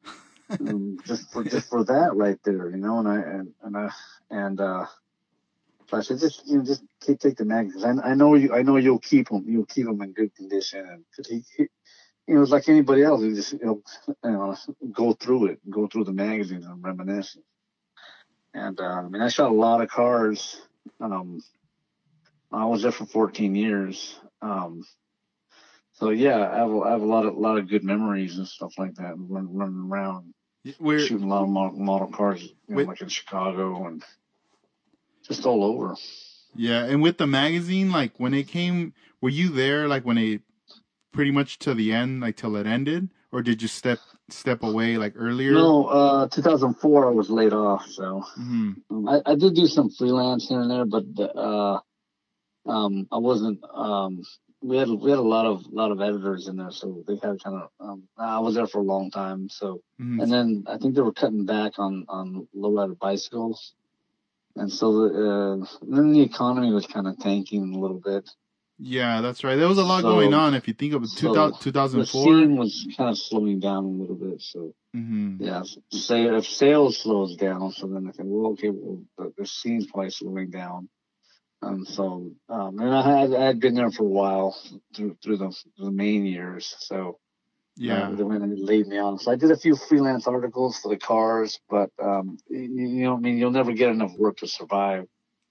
um, just for just for that right there, you know, and I and, and I and uh so I said, just you know, just take, take the magazines. I, I know you. I know you'll keep them. You'll keep them in good condition. And cause he, he, you know, it's like anybody else. You just you know, you know, go through it, go through the magazines and reminisce. And uh, I mean, I shot a lot of cars. Um, I was there for fourteen years. Um, so yeah, I have, a, I have a lot of lot of good memories and stuff like that. Run, running around, We're, shooting a lot of model, model cars, you know, like in Chicago and. Just all over. Yeah, and with the magazine, like when it came, were you there like when it pretty much to the end, like till it ended, or did you step step away like earlier? No, uh, two thousand four I was laid off, so mm-hmm. um, I, I did do some freelance here and there, but uh, um, I wasn't. Um, we had we had a lot of lot of editors in there, so they had kind of. Um, I was there for a long time, so mm-hmm. and then I think they were cutting back on on lowrider bicycles. And so uh, then the economy was kind of tanking a little bit. Yeah, that's right. There was a lot so, going on. If you think of it, so two thousand four. The scene was kind of slowing down a little bit. So, mm-hmm. yeah, say if sales slows down, so then I think, well, okay, well, the, the scene's probably slowing down. Um, so, um, and I had I had been there for a while through through the, the main years. So, yeah, uh, they went and laid me on. So I did a few freelance articles for the cars, but um, you, you know, I mean, you'll never get enough work to survive.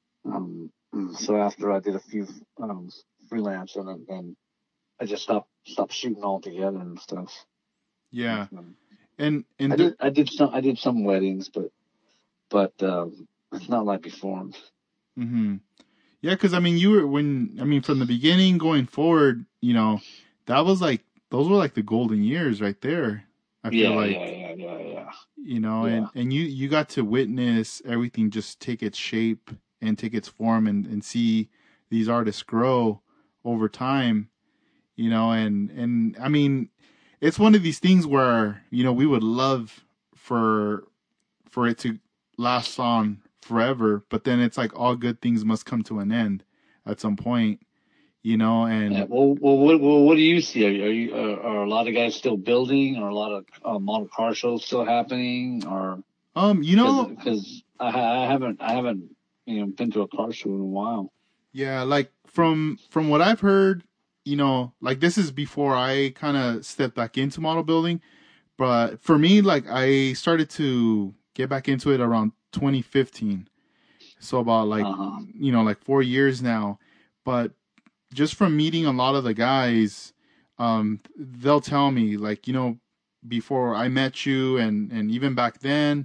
Um, so after I did a few um, freelance, and then I just stopped stopped shooting altogether and stuff. Yeah, um, and and I did I did some I did some weddings, but but um, it's not like before. Mm-hmm. Yeah, because I mean, you were when I mean from the beginning going forward, you know, that was like. Those were like the golden years right there. I feel yeah, like, yeah, yeah, yeah, yeah. You know, yeah. and, and you, you got to witness everything just take its shape and take its form and, and see these artists grow over time, you know, and, and I mean, it's one of these things where, you know, we would love for, for it to last on forever, but then it's like all good things must come to an end at some point. You know, and yeah, well, well, what, well, what do you see? Are, you, are you uh, are a lot of guys still building, or a lot of uh, model car shows still happening, or um, you know, because I, I haven't I haven't you know been to a car show in a while. Yeah, like from from what I've heard, you know, like this is before I kind of stepped back into model building, but for me, like I started to get back into it around twenty fifteen, so about like uh-huh. you know like four years now, but. Just from meeting a lot of the guys, um, they'll tell me like, you know, before I met you and, and even back then,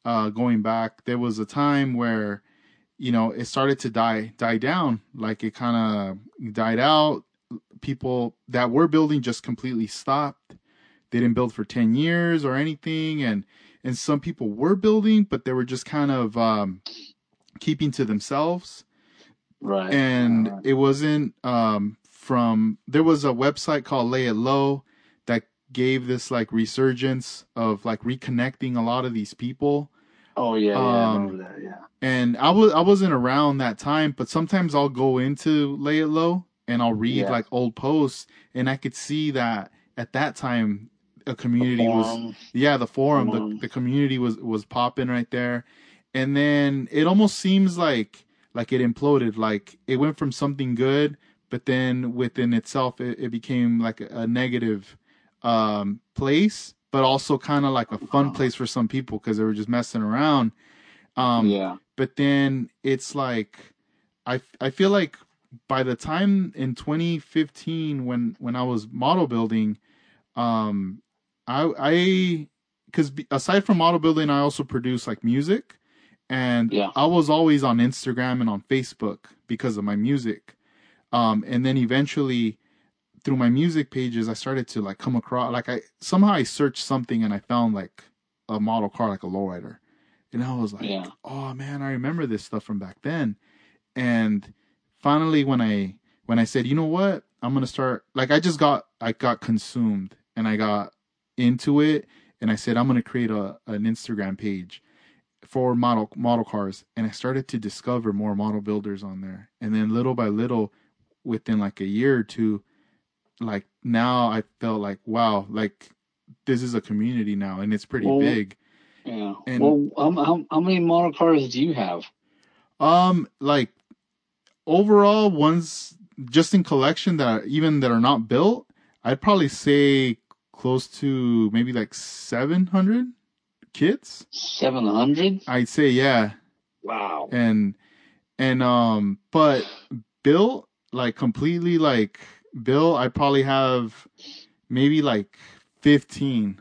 uh, going back, there was a time where, you know, it started to die die down. Like it kind of died out. People that were building just completely stopped. They didn't build for ten years or anything, and and some people were building, but they were just kind of um, keeping to themselves. Right. And right. it wasn't um, from. There was a website called Lay It Low that gave this like resurgence of like reconnecting a lot of these people. Oh yeah, yeah, I Um, remember that. Yeah. and I was I wasn't around that time, but sometimes I'll go into Lay It Low and I'll read Yeah. like old posts, and I could see that at that time a The community was forum. yeah the forum the Forum. the community was was popping right there, and then it almost seems like like it imploded, like it went from something good, but then within itself it, it became like a, a negative um place, but also kind of like a fun Uh, place for some people because they were just messing around. um yeah. but then it's like I I feel like by the time in twenty fifteen when when I was model building, um I I because aside from model building, I also produce like music, and Yeah. I was always on Instagram and on Facebook because of my music. Um and then eventually through my music pages I started to like come across, like I somehow I searched something and I found like a model car, like a lowrider. And I was like, Yeah. oh man, I remember this stuff from back then. And finally when I when I said, you know what, I'm gonna start, like I just got I got consumed and I got into it, and I said I'm gonna create a an Instagram page for model model cars, and I started to discover more model builders on there. And then little by little, within like a year or two, like now I felt like wow, like this is a community now and it's pretty Well, big. yeah. And Well, how, how how many model cars do you have? um like overall ones just in collection that are, even that are not built, I'd probably say close to maybe like seven hundred kits. Seven hundred. I'd say yeah. Wow. And and um but built, like completely like built, I probably have maybe like fifteen.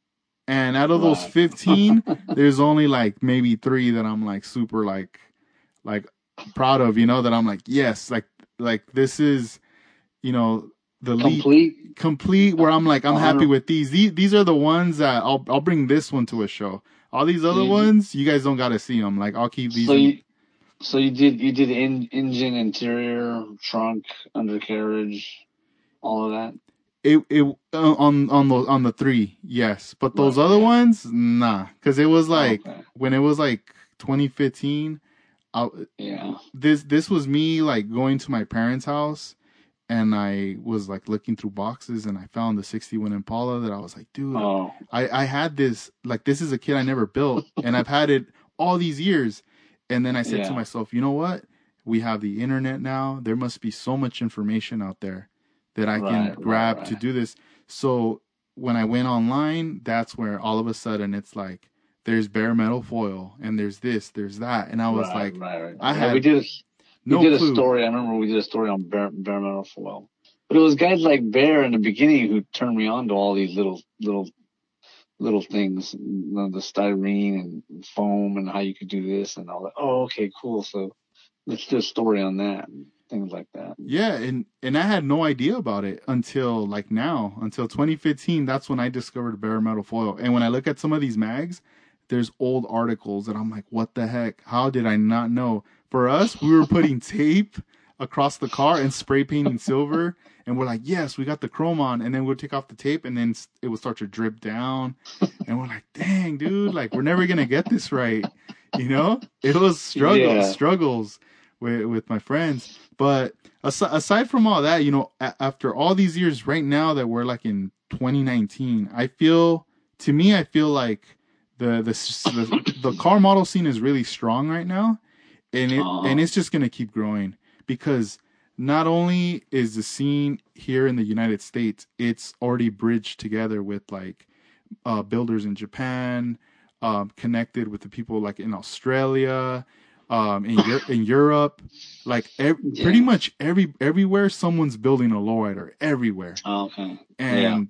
And out of those Right. fifteen, there's only like maybe three that I'm like super like like proud of, you know, that I'm like, yes, like like this is, you know, the lead Complete. complete where I'm like I'm A happy hundred. with these. These these are the ones that I'll I'll bring this one to a show. All these other You, ones, you guys don't got to see them. Like I'll keep these so in. you so you did you did in, engine, interior, trunk, undercarriage, all of that. It it uh, on on the on the three, yes, but those Right. other Yeah. ones, nah, because it was like Okay. when it was like twenty fifteen. I, Yeah. this this was me like going to my parents' house, and I was like looking through boxes and I found the sixty-one Impala that I was like, dude, Oh. I I had this, like this is a kit I never built and I've had it all these years. And then I said to Yeah. myself, you know what? We have the internet now. There must be so much information out there that I can Right. Right. grab to Right. do this. So when I went online, that's where all of a sudden it's like there's bare metal foil and there's this, there's that. And I was Right. like, Right. Right. I Yeah, we had did a, we no did a clue. story. I remember we did a story on bare, bare metal foil, but it was guys like Bear in the beginning who turned me on to all these little little little things, you know, the styrene and foam and how you could do this and all that. Oh, okay, cool. So let's do a story on that and things like that. Yeah, and and I had no idea about it until like now, until twenty fifteen. That's when I discovered bare metal foil. And when I look at some of these mags, there's old articles and I'm like, what the heck? How did I not know? For us, we were putting tape across the car and spray painting silver, and we're like, yes, we got the chrome on, and then we'll take off the tape, and then it would start to drip down, and we're like, dang, dude, like we're never gonna get this right, you know? It was struggles, Yeah. struggles with with my friends. But aside, aside from all that, you know, a- after all these years, right now that we're like in twenty nineteen, I feel, to me, I feel like the the the, the car model scene is really strong right now, and it Uh-huh. and it's just gonna keep growing because not only is the scene here in the United States, it's already bridged together with like uh, builders in Japan, um, connected with the people like in Australia, um, in Eur- in Europe, like ev- Yeah. pretty much every everywhere someone's building a lowrider everywhere, Okay. Yeah. and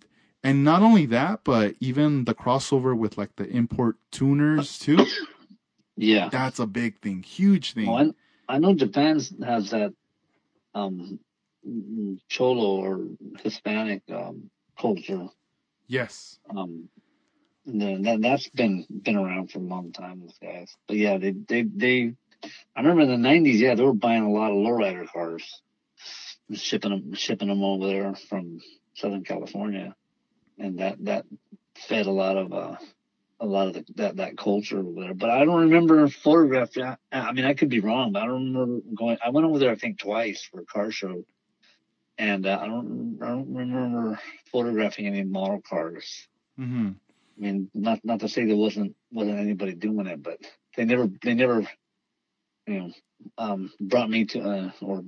And not only that, but even the crossover with like the import tuners too. Yeah. That's a big thing, huge thing. Well, I, I know Japan has that um, Cholo or Hispanic um, culture. Yes. Um, and then that that's been been around for a long time, those guys. But yeah, they they they. I remember in the nineties, yeah, they were buying a lot of lowrider cars, and shipping them shipping them over there from Southern California, and that that fed a lot of uh, a lot of the, that that culture over there. But I don't remember photographing. I, I mean, I could be wrong, but I don't remember going. I went over there, I think, twice for a car show, and uh, I don't I don't remember photographing any model cars. Mm-hmm. I mean, not not to say there wasn't wasn't anybody doing it, but they never they never you know um, brought me to uh, or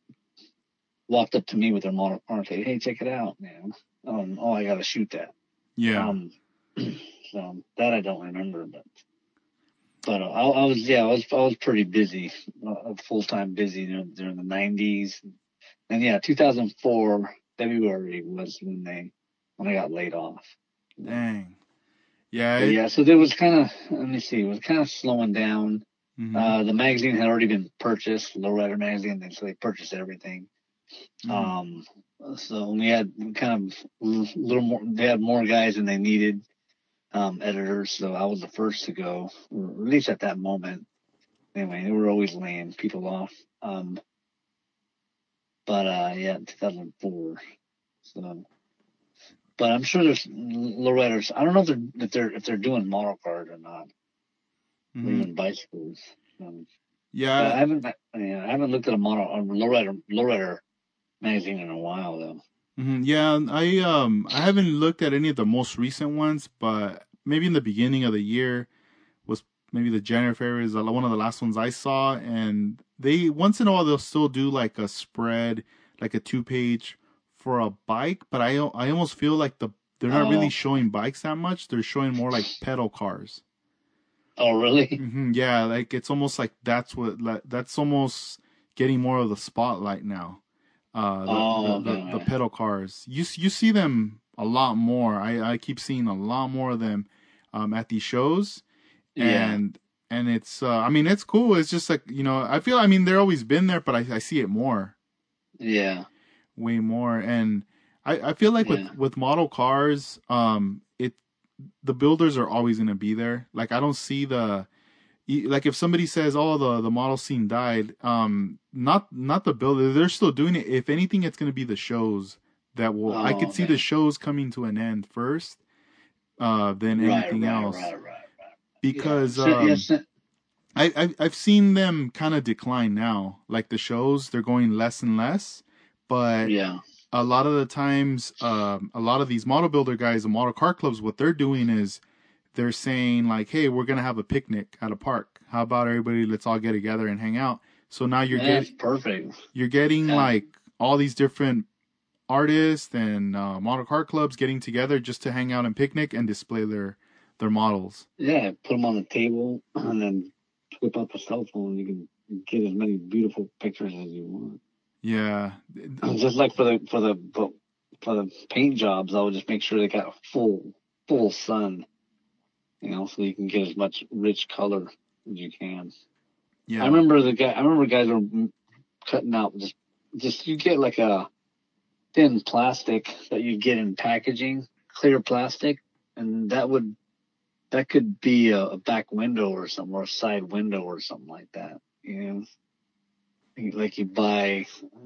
walked up to me with their model car and say, "Hey, check it out, man. Um, oh, I gotta shoot that." Yeah. Um, so that I don't remember, but but uh, I, I was yeah I was I was pretty busy, uh, full time busy you know, during the nineties, and yeah, two thousand four February was when they when I got laid off. Dang. Yeah. But It, yeah, so there was kind of let me see, it was kind of slowing down. mm-hmm. Uh, the magazine had already been purchased, Lowrider magazine, and so they purchased everything. Mm-hmm. Um, so we had kind of a little more. They had more guys than they needed, um, editors. So I was the first to go, or at least at that moment. Anyway, they were always laying people off. Um, but uh, yeah, two thousand four. So, but I'm sure there's lowriders. I don't know if they're if they're if they're doing model cars or not, or Mm-hmm. even bicycles. Um, but Yeah. I haven't. Yeah, I haven't looked at a model a lowrider lowrider magazine in a while though. Mm-hmm. Yeah. I um I haven't looked at any of the most recent ones, but maybe in the beginning of the year was maybe the January February is one of the last ones I saw, and they once in a while they'll still do like a spread, like a two page for a bike, but I I almost feel like the they're not really Oh, showing bikes that much. They're showing more like pedal cars. oh, really? Hmm Yeah, like it's almost like that's what like, that's almost getting more of the spotlight now. Uh, the, Oh, the the the okay. pedal cars. You you see them a lot more. I I keep seeing a lot more of them um, at these shows, Yeah, and and it's uh, I mean it's cool. It's just like you know I feel I mean they're always been there, but I I see it more, yeah, way more, and I I feel like yeah. with with model cars, um, it the builders are always gonna be there. Like I don't see the like if somebody says, "Oh, the the model scene died," um, not not the builder. They're still doing it. If anything, it's going to be the shows that will. I Oh, could see the okay. shows coming to an end first, uh, than Right, anything right, else, right, right. Yeah, because so, um, yes, I I've, I've seen them kind of decline now. Like the shows, they're going less and less, but yeah. a lot of the times, um, a lot of these model builder guys and model car clubs, what they're doing is they're saying like, "Hey, we're gonna have a picnic at a park. How about everybody? Let's all get together and hang out." So now you're That's getting perfect. you're getting Yeah, like all these different artists and uh, model car clubs getting together just to hang out and picnic and display their their models. yeah. Put them on the table and then whip up a cell phone. You can get as many beautiful pictures as you want. Yeah, Just like for the for the for the paint jobs, I would just make sure they got full full sun, you know, so you can get as much rich color as you can. I yeah, remember the guy. I remember guys were cutting out just just you get like a thin plastic that you get in packaging, clear plastic, and that would that could be a, a back window or something, or a side window or something like that. You know, like you buy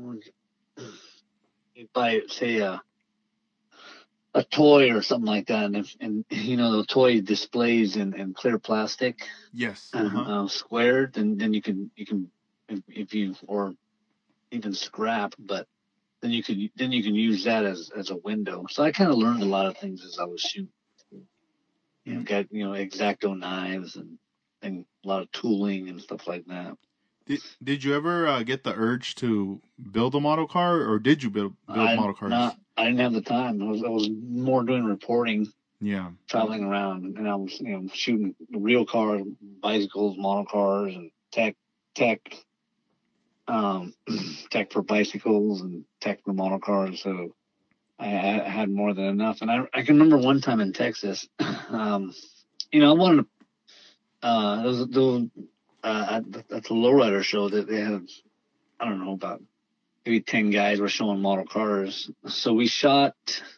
you buy say a a toy or something like that, and if, and you know the toy displays in, in clear plastic, yes, uh uh, huh, uh, squared, then then you can you can if, if you or even scrap, but then you could then you can use that as as a window. So I kind of learned a lot of things as I was shooting. You know, mm-hmm. got you know X-Acto knives and and a lot of tooling and stuff like that. Did Did you ever uh, get the urge to build a model car, or did you build build I model cars? not I didn't have the time. I was I was more doing reporting, Yeah, traveling around, and I was you know shooting real cars, bicycles, model cars, and tech tech um tech for bicycles and tech for model cars. So I, I had more than enough. And I, I can remember one time in Texas, um, you know, I wanted to, uh, there was, there was, uh, at, at the lowrider show that they had, I don't know, about maybe ten guys were showing model cars. So we shot,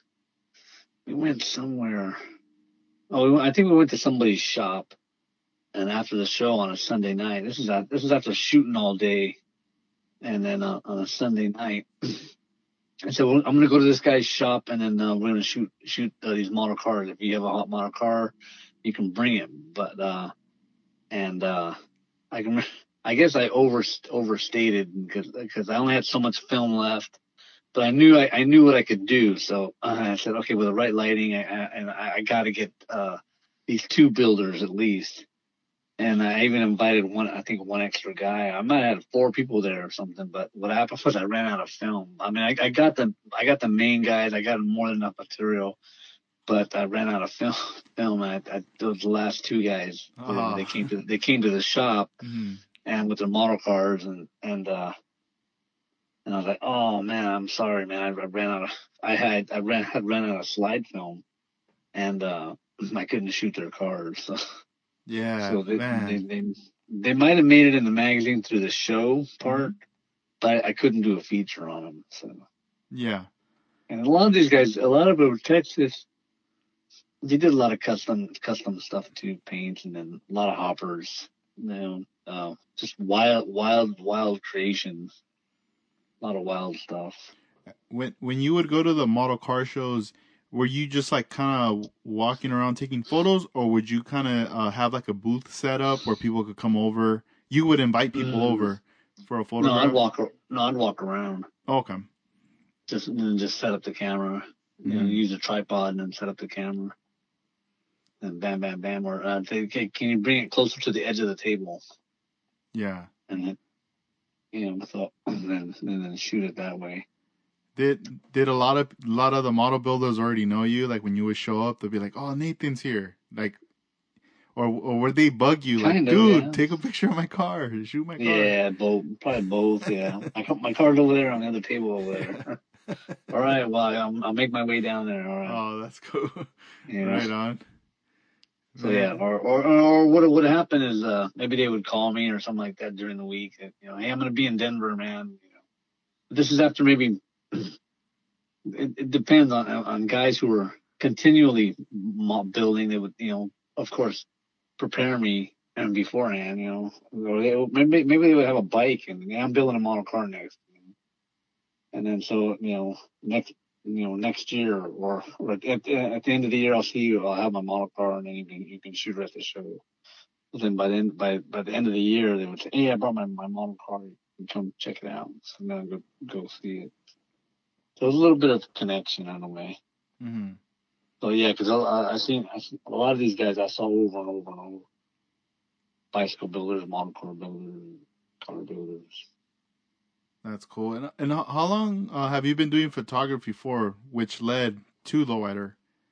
we went somewhere. Oh, we, I think we went to somebody's shop. And after the show on a Sunday night, this is, this is after shooting all day. And then uh, on a Sunday night, I said, well, I'm going to go to this guy's shop and then uh, we're going to shoot, shoot uh, these model cars. If you have a hot model car, you can bring it. But, uh, and, uh, I can, I guess I over, overstated because, because I only had so much film left, but I knew, I, I knew what I could do. So uh, I said, okay, with the right lighting, I, I, and I, I got to get, uh, these two builders at least. And I even invited one, I think one extra guy. I might have had four people there or something, but what happened was I ran out of film. I mean, I, I got the, I got the main guys. I got more than enough material, but I ran out of film, film. And I, I, those last two guys, Uh, they came to, they came to the shop mm-hmm. and with their model cars and, and, uh, and I was like, oh man, I'm sorry, man. I, I ran out of, I had, I ran, had ran out of slide film and, uh, I couldn't shoot their cars. So. Yeah, So they, they, man. they, they might have made it in the magazine through the show part, Mm-hmm. but I, I couldn't do a feature on them. So, Yeah. and a lot of these guys, a lot of them were Texas, they did a lot of custom, custom stuff too, paints and then a lot of hoppers, you know, uh, just wild, wild, wild creations, a lot of wild stuff. When when you would go to the model car shows, were you just like kind of walking around taking photos, or would you kind of uh, have like a booth set up where people could come over? You would invite people Mm. over for a No, I'd photograph. walk, no, I'd walk around, Okay. just, and then just set up the camera, you know, Mm-hmm. use a tripod and then set up the camera. And bam, bam, bam, or uh, say, okay, can you bring it closer to the edge of the table? Yeah. And then, you know, so, and then, and then shoot it that way. Did did a lot of a lot of the model builders already know you? Like when you would show up, they'd be like, "Oh, Nathan's here." Like, or or would they bug you? Like, Kind of, "Dude, yeah. take a picture of my car. Shoot my car." Yeah, both, probably both, yeah. My, my car's over there on the other table over there. All right, well, I'll, I'll make my way down there, all right. Oh, that's cool. You know, Right on, so yeah, man. or, or, or what would happen is, uh, maybe they would call me or something like that during the week. That, you know, hey, I'm going to be in Denver, man. You know, this is after maybe, it, it depends on, on guys who are continually building. They would, you know, of course, prepare me and beforehand, you know, or they, maybe maybe they would have a bike and yeah, I'm building a model car next, and then so you know next you know next year or, or at, at the end of the year I'll see you, I'll have my model car and then you can you can shoot it at the show. But then by the end by by the end of the year they would say, hey, I brought my my model car, you can come check it out. So I'm gonna go go see it. So it's a little bit of connection in a way. Mm-hmm. So yeah, because I I seen I seen a lot of these guys I saw over and over and over. Bicycle builders, model car builders, car builders. That's cool. And and how how long uh, have you been doing photography for, which led to Lowrider?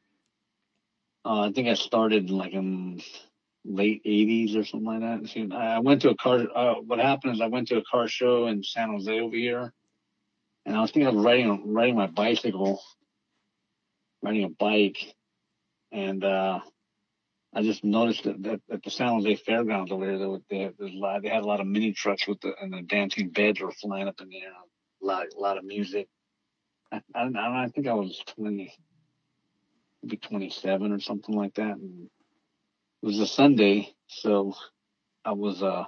Uh, I think I started like in late eighties or something like that. See, I went to a car. Uh, what happened is I went to a car show in San Jose over here, and I was thinking of riding riding my bicycle, riding a bike, and uh, I just noticed that, that at the San Jose Fairgrounds over there, they, had, a lot, they had a lot of mini trucks with the and the dancing beds were flying up in the air. A lot, a lot of music. I, I, I think I was twenty, maybe twenty-seven or something like that. And it was a Sunday, so I was uh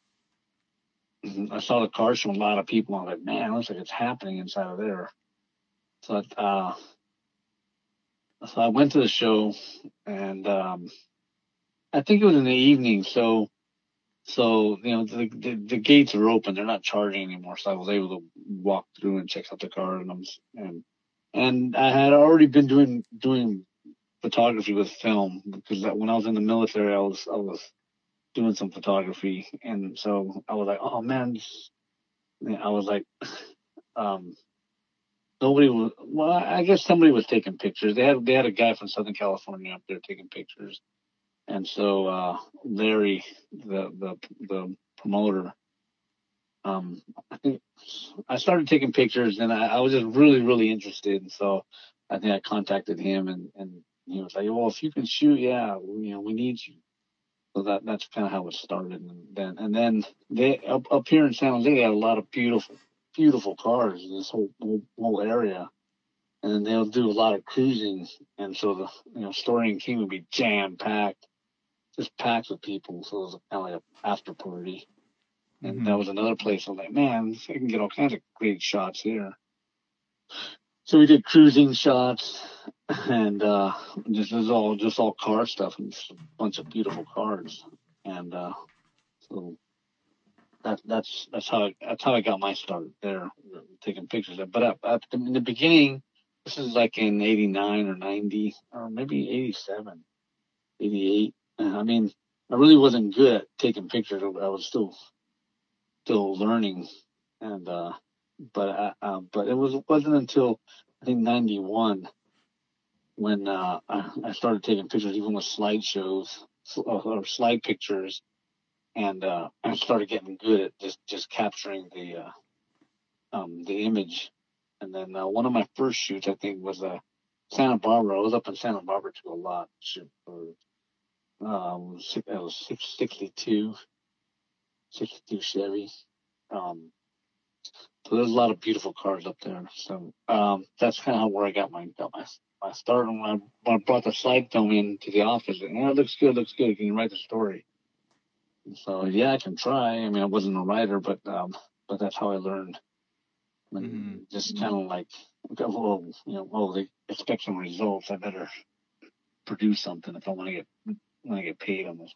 I saw the cars from a lot of people. I was like, man, it looks like it's happening inside of there. So uh so I went to the show and um I think it was in the evening, so so you know the, the the gates are open, they're not charging anymore, so I was able to walk through and check out the car and I'm and and I had already been doing doing photography with film because when I was in the military I was I was doing some photography, and so I was like, oh man, I was like, um, nobody was. Well, I guess somebody was taking pictures. They had they had a guy from Southern California up there taking pictures, and so uh, Larry, the the the promoter, um, I think I started taking pictures, and I, I was just really, really interested. And so I think I contacted him, and, and he was like, "Well, if you can shoot, yeah, you know, we need you." So that that's kind of how it started. And then and then they up up here in San Jose, they had a lot of beautiful, beautiful cars in this whole whole, whole area. And then they'll do a lot of cruising, and so the you know Story King would be jam packed, just packed with people. So it was kind of like an after party. And Mm-hmm. that was another place. I'm like, man, I can get all kinds of great shots here. So we did cruising shots, and uh, just it was all just all car stuff and just a bunch of beautiful cars. And uh, so that that's that's how I, that's how I got my start there, taking pictures. But at, at the, in the beginning, this is like in eighty-nine or ninety or maybe eighty-seven, eighty-eight. I mean, I really wasn't good at taking pictures. I was still still learning, and uh, but uh, uh, but it was wasn't until I think ninety-one when uh, I, I started taking pictures, even with slideshows or slide pictures, and uh, I started getting good at just just capturing the uh, um, the image. And then uh, one of my first shoots, I think, was uh, Santa Barbara. I was up in Santa Barbara too a lot. Shoot for um, it was sixty-two, sixty-two Chevy. Um, So there's a lot of beautiful cars up there. So um, that's kind of where I got my got my my start. And when I, when I brought the slide film into the office, and oh, it looks good, looks good. Can you write the story? And so yeah, I can try. I mean, I wasn't a writer, but um, but that's how I learned. And Mm-hmm. just kind of like, okay, well, you know, oh, they expect some results. I better produce something if I want to get want to get paid on this.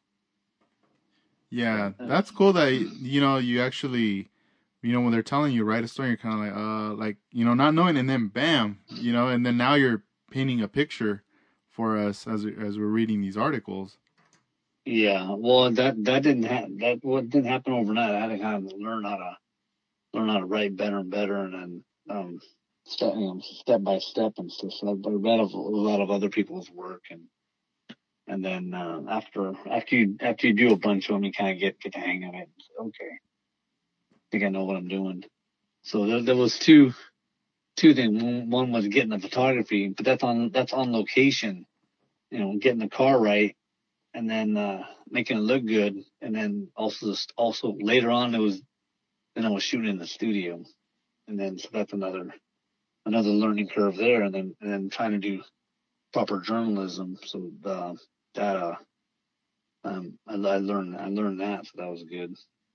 Yeah, So, uh, that's cool that you know you actually, you know, when they're telling you write a story, you're kind of like, uh, like you know, not knowing, and then bam, you know, and then now you're painting a picture for us as as we're reading these articles. yeah, well, that that didn't ha- that what didn't happen overnight. I had to kind of learn how to learn how to write better and better, and then um, step, you know, step by step and stuff. So I read a lot of other people's work, and and then uh, after after you after you do a bunch of them, you kind of get get the hang of it. Okay, I think I know what I'm doing. So there, there was two two things. One, one was getting the photography, but that's on that's on location. You know, getting the car right, and then uh, making it look good, and then also also later on it was then I was shooting in the studio, and then so that's another another learning curve there, and then and then trying to do proper journalism. So uh, that uh, um, I, I learned I learned that, so that was good.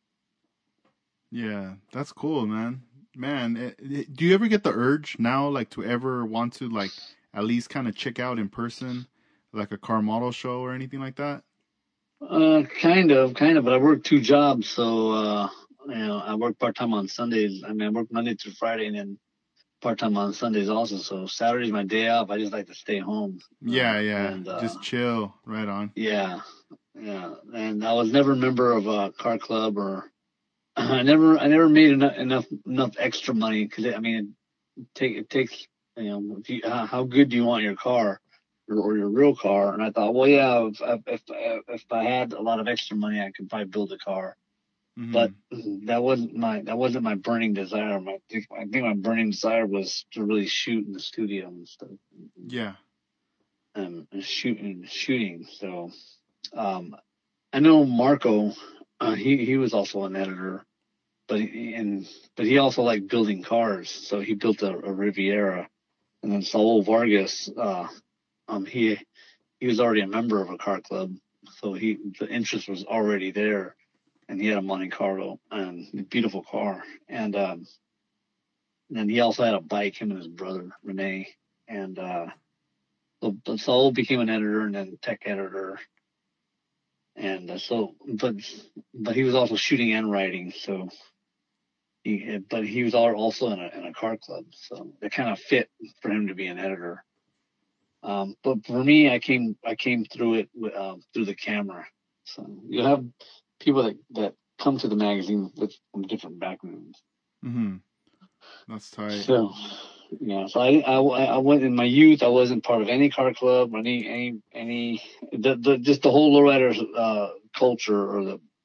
Yeah, that's cool, man. Man, it, it- do you ever get the urge now, like, to ever want to, like, at least kind of check out in person, like a car model show or anything like that? Uh, kind of, kind of, but I work two jobs, so uh, you know, I work part time on Sundays. I mean, I work Monday through Friday, and then part time on Sundays also. So Saturday's my day off. I just like to stay home, uh, Yeah, yeah, and uh, just chill, right on. yeah, yeah. And I was never a member of a car club or I never I never made enough enough enough extra money because I mean it, take it takes you know if you, how, how good do you want your car or, or your real car? And I thought, well, yeah, if, if if if I had a lot of extra money, I could probably build a car. But Hmm. that wasn't my that wasn't my burning desire. My I think my burning desire was to really shoot in the studio and stuff, Yeah. and, and shooting shooting. So um, I know Marco. Uh, he he was also an editor, but he, and but he also liked building cars, so he built a, a Riviera. And then Saul Vargas, uh, um, he he was already a member of a car club, so he the interest was already there, and he had a Monte Carlo and a beautiful car, and um, and then he also had a bike, him and his brother Rene, and uh, so, so Saul became an editor and then tech editor, and uh, so but but he was also shooting and writing, so He, but he was also in a, in a car club, so it kind of fit for him to be an editor. Um, but for me, I came I came through it uh, through the camera. So you have people that, that come to the magazine with from different backgrounds. Hmm. That's tight. So yeah, so I, I I went in my youth. I wasn't part of any car club or any any any the, the just the whole lowrider uh, culture or the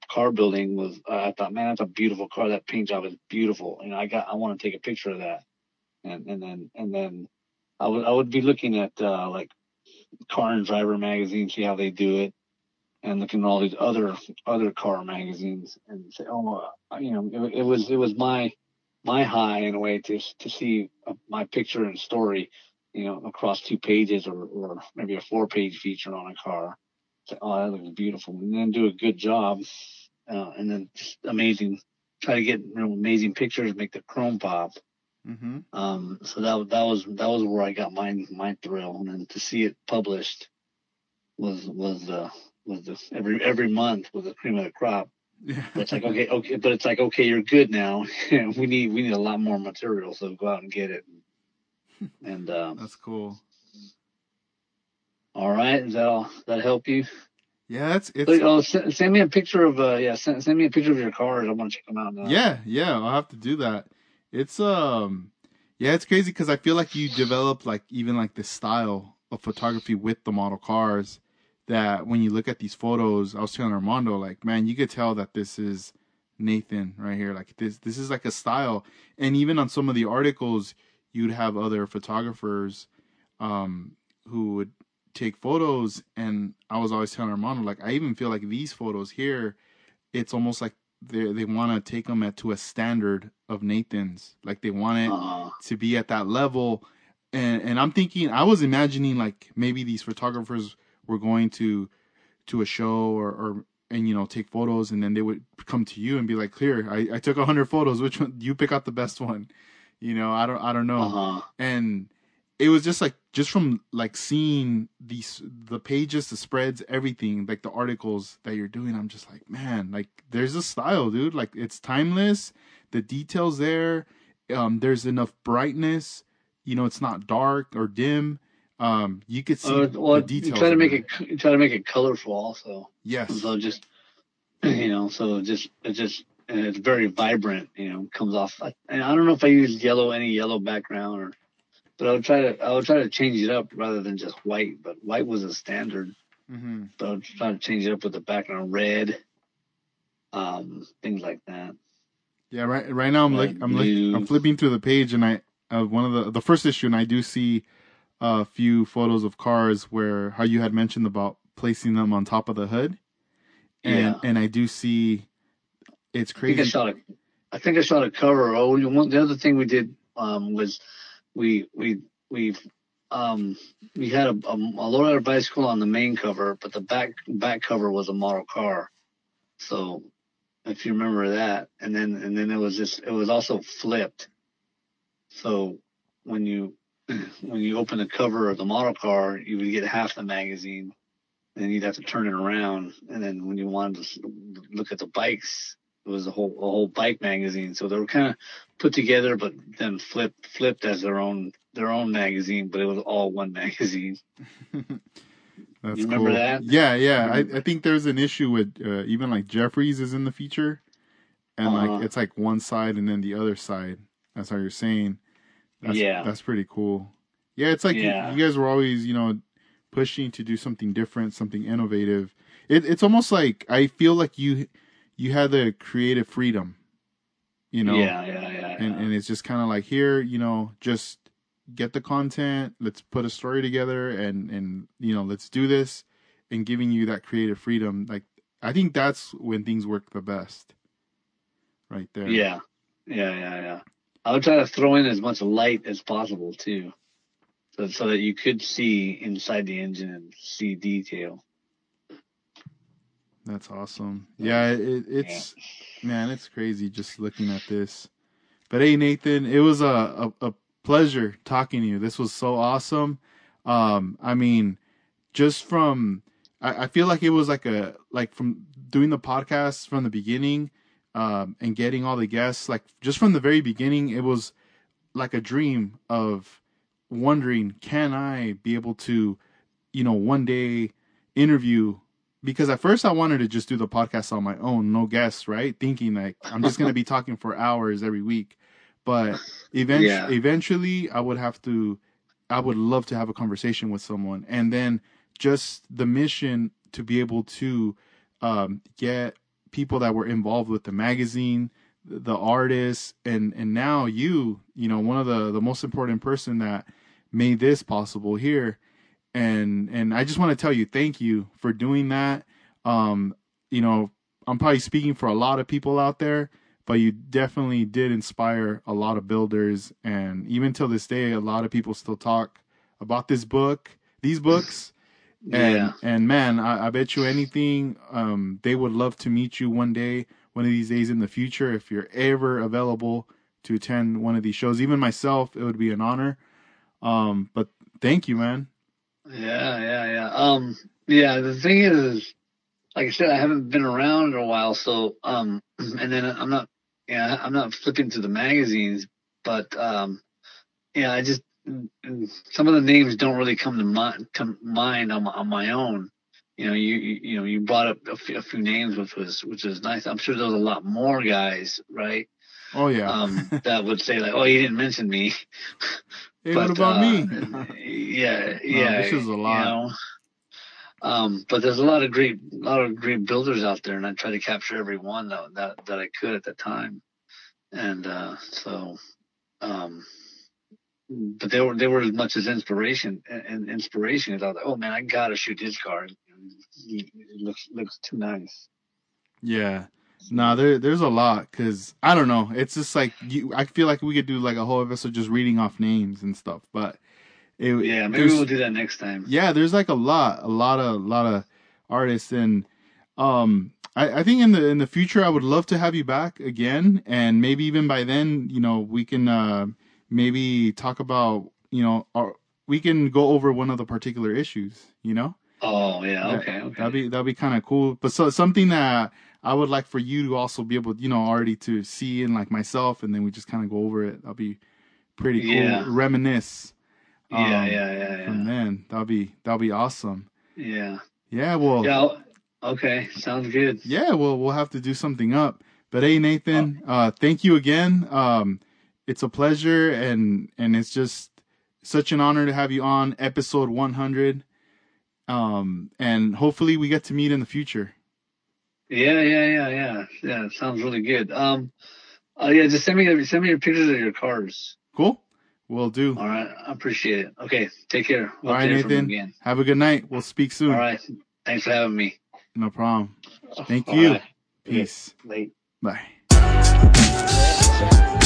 car building was, uh, I thought, man, that's a beautiful car. That paint job is beautiful. You know, I got, I want to take a picture of that. And, and then, and then I would, I would be looking at, uh, like Car and Driver magazine, see how they do it, and looking at all these other, other car magazines and say, oh, uh, you know, it, it was, it was my, my high in a way to, to see uh, my picture and story, you know, across two pages or, or maybe a four page feature on a car. Say, oh, that looks beautiful. And then do a good job. Uh, and then just amazing, try to get, you know, amazing pictures, make the chrome pop. Mm-hmm. Um, so that, that was, that was where I got my, my thrill. And then to see it published was, was, uh, was the, every, every month was the cream of the crop. Yeah. But it's like, okay, okay, but it's like, okay, you're good now. we need, we need a lot more material. So go out and get it. And, um, That's cool. All right. Does that, all, does that help you? Yeah, it's it's. But, oh, send, send me a picture of uh yeah send, send me a picture of your cars. I want to check them out now. Yeah, yeah, I'll have to do that. It's um, yeah, it's crazy because I feel like you develop like even like this style of photography with the model cars. That when you look at these photos, I was telling Armando, like, man, you could tell that this is Nathan right here. Like this, this is like a style. And even on some of the articles, you'd have other photographers, um, who would take photos, and I was always telling Armando, like, I even feel like these photos here, it's almost like they they want to take them at to a standard of Nathan's, like they want it Uh, to be at that level, and and I'm thinking, I was imagining like maybe these photographers were going to to a show or or and you know take photos, and then they would come to you and be like, here, I I took a hundred photos, which one you pick out the best one, you know, I don't I don't know, uh-huh. and it was just like, just from like seeing these, the pages, the spreads, everything, like the articles that you're doing, I'm just like, man, like there's a style, dude. Like it's timeless. The details there. Um, there's enough brightness. You know, it's not dark or dim. Um, you could see Uh, well, the details. you try to make it. it, you try to make it colorful also. Yes. So just, you know, so just, it just, and it's very vibrant, you know, comes off. And I don't know if I use yellow, any yellow background or, but I would try to, I would try to change it up rather than just white, but white was a standard. Mm-hmm. But I would try to change it up with the background red, um, things like that. Yeah. Right. Right now I'm like, I'm like, I'm flipping through the page, and I, uh, one of the, the first issue, and I do see a few photos of cars where, how you had mentioned about placing them on top of the hood. And, yeah. and I do see, it's crazy. I think I shot a, I think I shot a cover. Oh, one, the other thing we did, um, was we, we, we, um, we had a, a, a lowrider bicycle on the main cover, but the back, back cover was a model car. So if you remember that, and then, and then it was just, it was also flipped. So when you, when you open the cover of the model car, you would get half the magazine, and then you'd have to turn it around. And then when you wanted to look at the bikes, it was a whole a whole bike magazine. So they were kind of put together, but then flipped flipped as their own their own magazine. But it was all one magazine. That's you remember cool. that? Yeah, yeah. I, I think there's an issue with uh, even like Jeffries is in the feature, and uh-huh. like it's like one side and then the other side. That's how you're saying. That's, yeah, that's pretty cool. Yeah, it's like yeah. you, you guys were always, you know, pushing to do something different, something innovative. It, it's almost like I feel like you you had the creative freedom, you know. Yeah, yeah, yeah. And yeah. and it's just kind of like, here, you know, just get the content. Let's put a story together, and and you know, let's do this, and giving you that creative freedom. Like I think that's when things work the best. Right there. Yeah, yeah, yeah, yeah. I would try to throw in as much light as possible too, so so that you could see inside the engine and see detail. That's awesome. Yeah, it, it's yeah. Man, it's crazy just looking at this. But hey, Nathan, it was a, a, a pleasure talking to you. This was so awesome. Um, I mean, just from I, I feel like it was like a like from doing the podcast from the beginning. Um, and getting all the guests, like just from the very beginning, it was like a dream of wondering, can I be able to, you know, one day interview? Because at first I wanted to just do the podcast on my own, no guests, right? Thinking like I'm just going to be talking for hours every week. But eventually, yeah. eventually I would have to, I would love to have a conversation with someone. And then just the mission to be able to um, get people that were involved with the magazine, the artists, and, and now you, you know, one of the, the most important person that made this possible here. And, and I just want to tell you, thank you for doing that. Um, you know, I'm probably speaking for a lot of people out there, but you definitely did inspire a lot of builders. And even till this day, a lot of people still talk about this book, these books. And, Yeah. and man, I, I bet you anything, um, they would love to meet you one day, one of these days in the future, if you're ever available to attend one of these shows. Even myself, it would be an honor. Um, but thank you, man. Yeah, yeah, yeah. Um, yeah, the thing is, like I said, I haven't been around in a while, so, um, and then I'm not, yeah, I'm not flipping through the magazines, but, um, yeah, I just, some of the names don't really come to mind, come mind on my, on my own. You know, you, you, you know, you brought up a few, a few names, which was, which was nice. I'm sure there's a lot more guys, right? Oh yeah. Um, that would say like, oh, you didn't mention me. Hey, but, what about uh, me? yeah, No, yeah. this is a lot. You know, um, but there's a lot of great, a lot of great builders out there, and I tried to capture every one that that, that I could at the time. And uh, so, um, but they were they were as much as inspiration and inspiration. As I was like, oh man, I gotta shoot his car. It looks looks too nice. Yeah. No, there there's a lot, because I don't know. It's just like you. I feel like we could do like a whole episode just reading off names and stuff. But it, yeah, maybe we'll do that next time. Yeah, there's like a lot, a lot of, a lot of artists, and um, I, I think in the in the future I would love to have you back again, and maybe even by then, you know, we can uh, maybe talk about, you know, our, we can go over one of the particular issues, you know. Oh yeah, That, okay, okay. That'd be that'd be kind of cool. But so something that I would like for you to also be able, you know, already to see, and like myself, and then we just kind of go over it. That'll be pretty cool. Yeah. Reminisce. Um, yeah, yeah, yeah, yeah. From then, that'll be that'll be awesome. Yeah. Yeah. Well. Yeah. Okay. Sounds good. Yeah. Well, we'll have to do something up. But hey, Nathan, oh. uh, thank you again. Um, it's a pleasure, and and it's just such an honor to have you on episode one hundred. Um, and hopefully we get to meet in the future. Yeah, yeah, yeah, yeah, yeah. It sounds really good. Um, uh, yeah, just send me send me your pictures of your cars. Cool, will do. All right, I appreciate it. Okay, take care. Hope All right, Nathan. Have a good night. We'll speak soon. All right, thanks for having me. No problem. Thank All you. Right. Peace. Late. Bye.